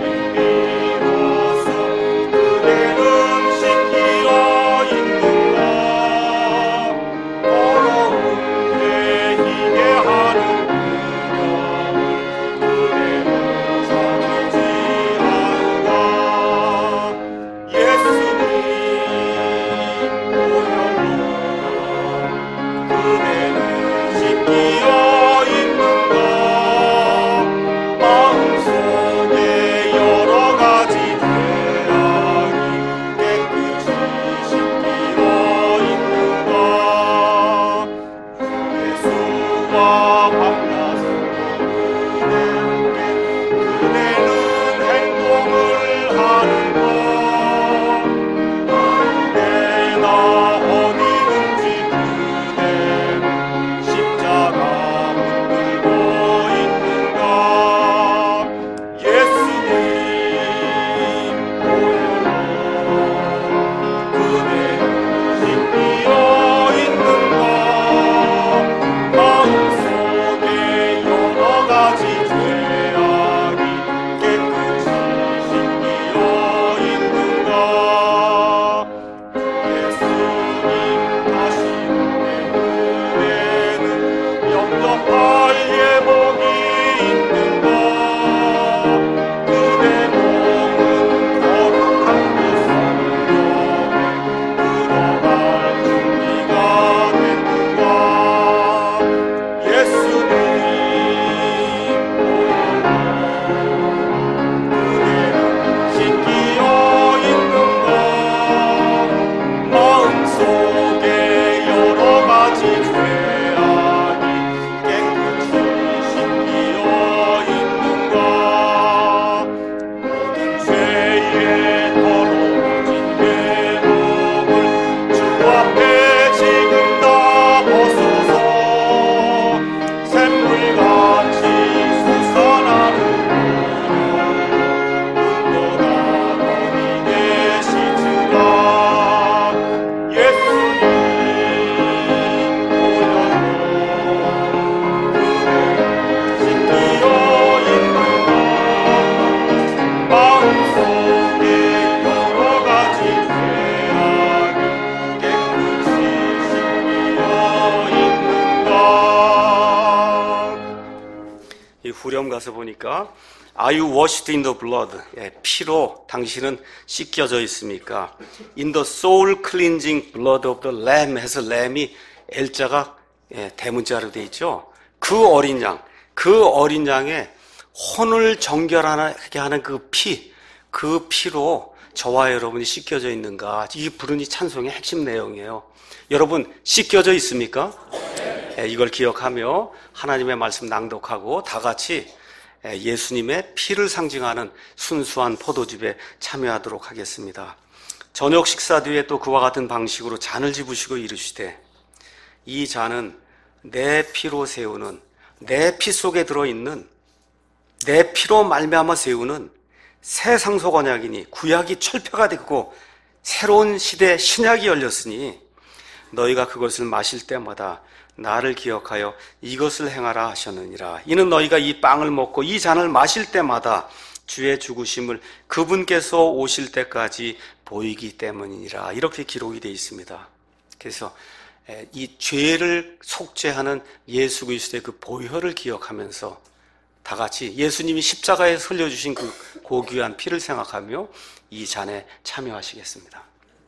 후렴 가서 보니까 Are you washed in the blood? 피로 당신은 씻겨져 있습니까? In the soul cleansing blood of the lamb 해서 lam이 L자가 대문자로 되어 있죠. 그 어린 양의 혼을 정결하게 하는 그 피로 저와 여러분이 씻겨져 있는가? 이 부른 이 찬송의 핵심 내용이에요. 여러분 씻겨져 있습니까? 이걸 기억하며 하나님의 말씀 낭독하고 다 같이 예수님의 피를 상징하는 순수한 포도즙에 참여하도록 하겠습니다. 저녁 식사 뒤에 또 그와 같은 방식으로 잔을 집으시고 이르시되 이 잔은 내 피로 세우는, 내 피 속에 들어있는, 내 피로 말미암아 세우는 새 상속 언약이니 구약이 철폐가 됐고 새로운 시대 신약이 열렸으니 너희가 그것을 마실 때마다 나를 기억하여 이것을 행하라 하셨느니라. 이는 너희가 이 빵을 먹고 이 잔을 마실 때마다 주의 죽으심을 그분께서 오실 때까지 보이기 때문이니라. 이렇게 기록이 되어 있습니다. 그래서 이 죄를 속죄하는 예수 그리스도의 그 보혈을 기억하면서 다 같이 예수님이 십자가에 흘려주신 그 고귀한 피를 생각하며 이 잔에 참여하시겠습니다.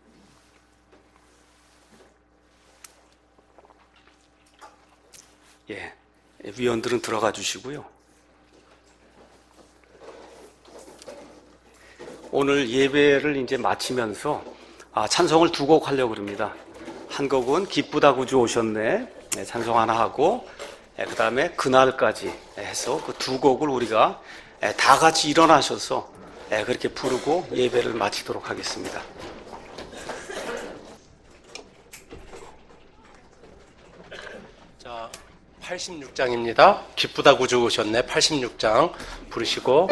위원들은 들어가 주시고요. 오늘 예배를 이제 마치면서 찬송을 두 곡 하려고 합니다. 한 곡은 기쁘다 구주 오셨네 찬송 하나 하고 그 다음에 그날까지 해서 그 두 곡을 우리가 다 같이 일어나셔서 그렇게 부르고 예배를 마치도록 하겠습니다. 자, 86장입니다. 기쁘다 구주 오셨네 86장 부르시고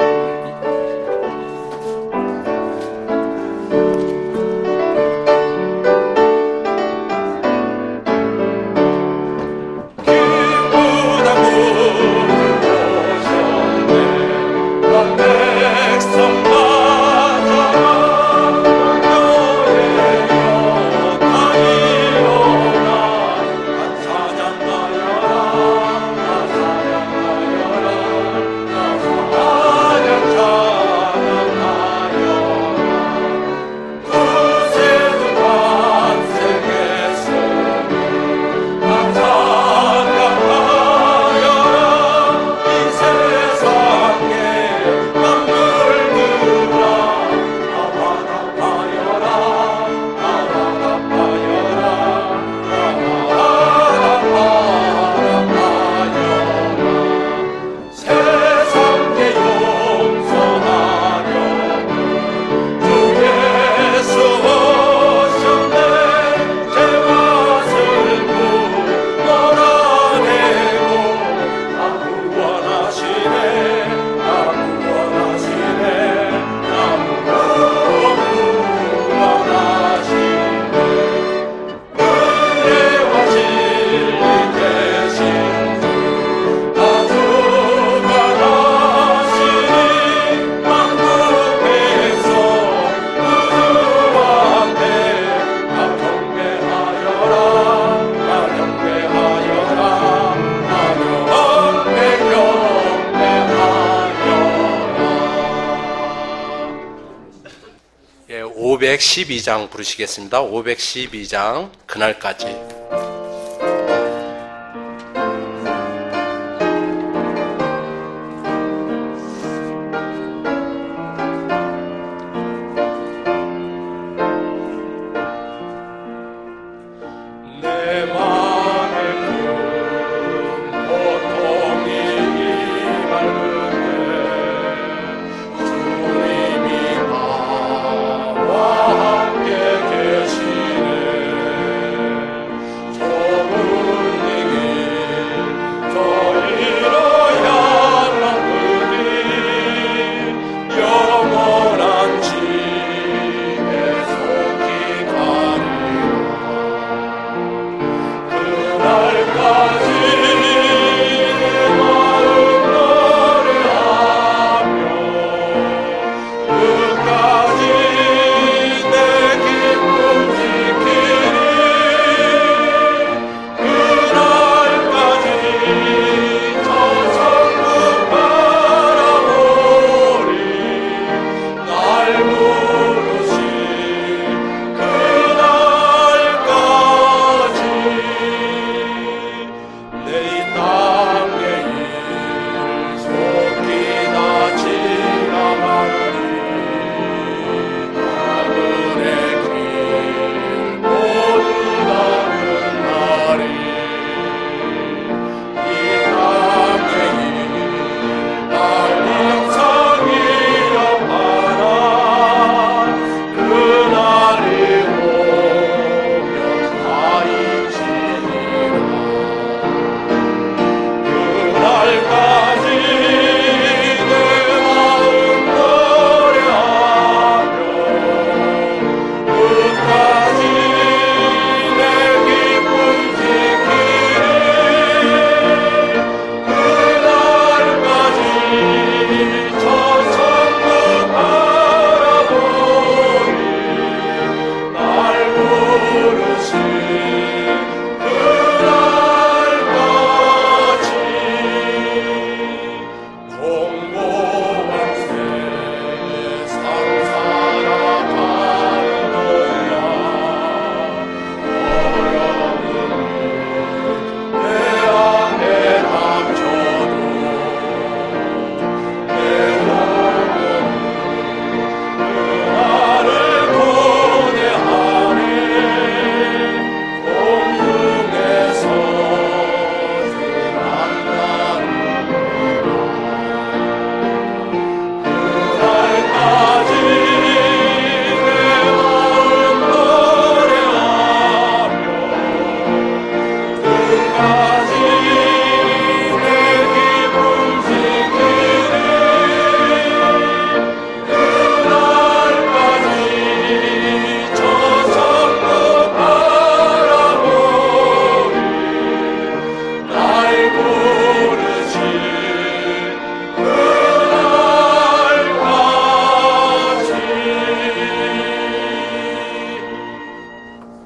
예, 512장 부르시겠습니다. 512장 그날까지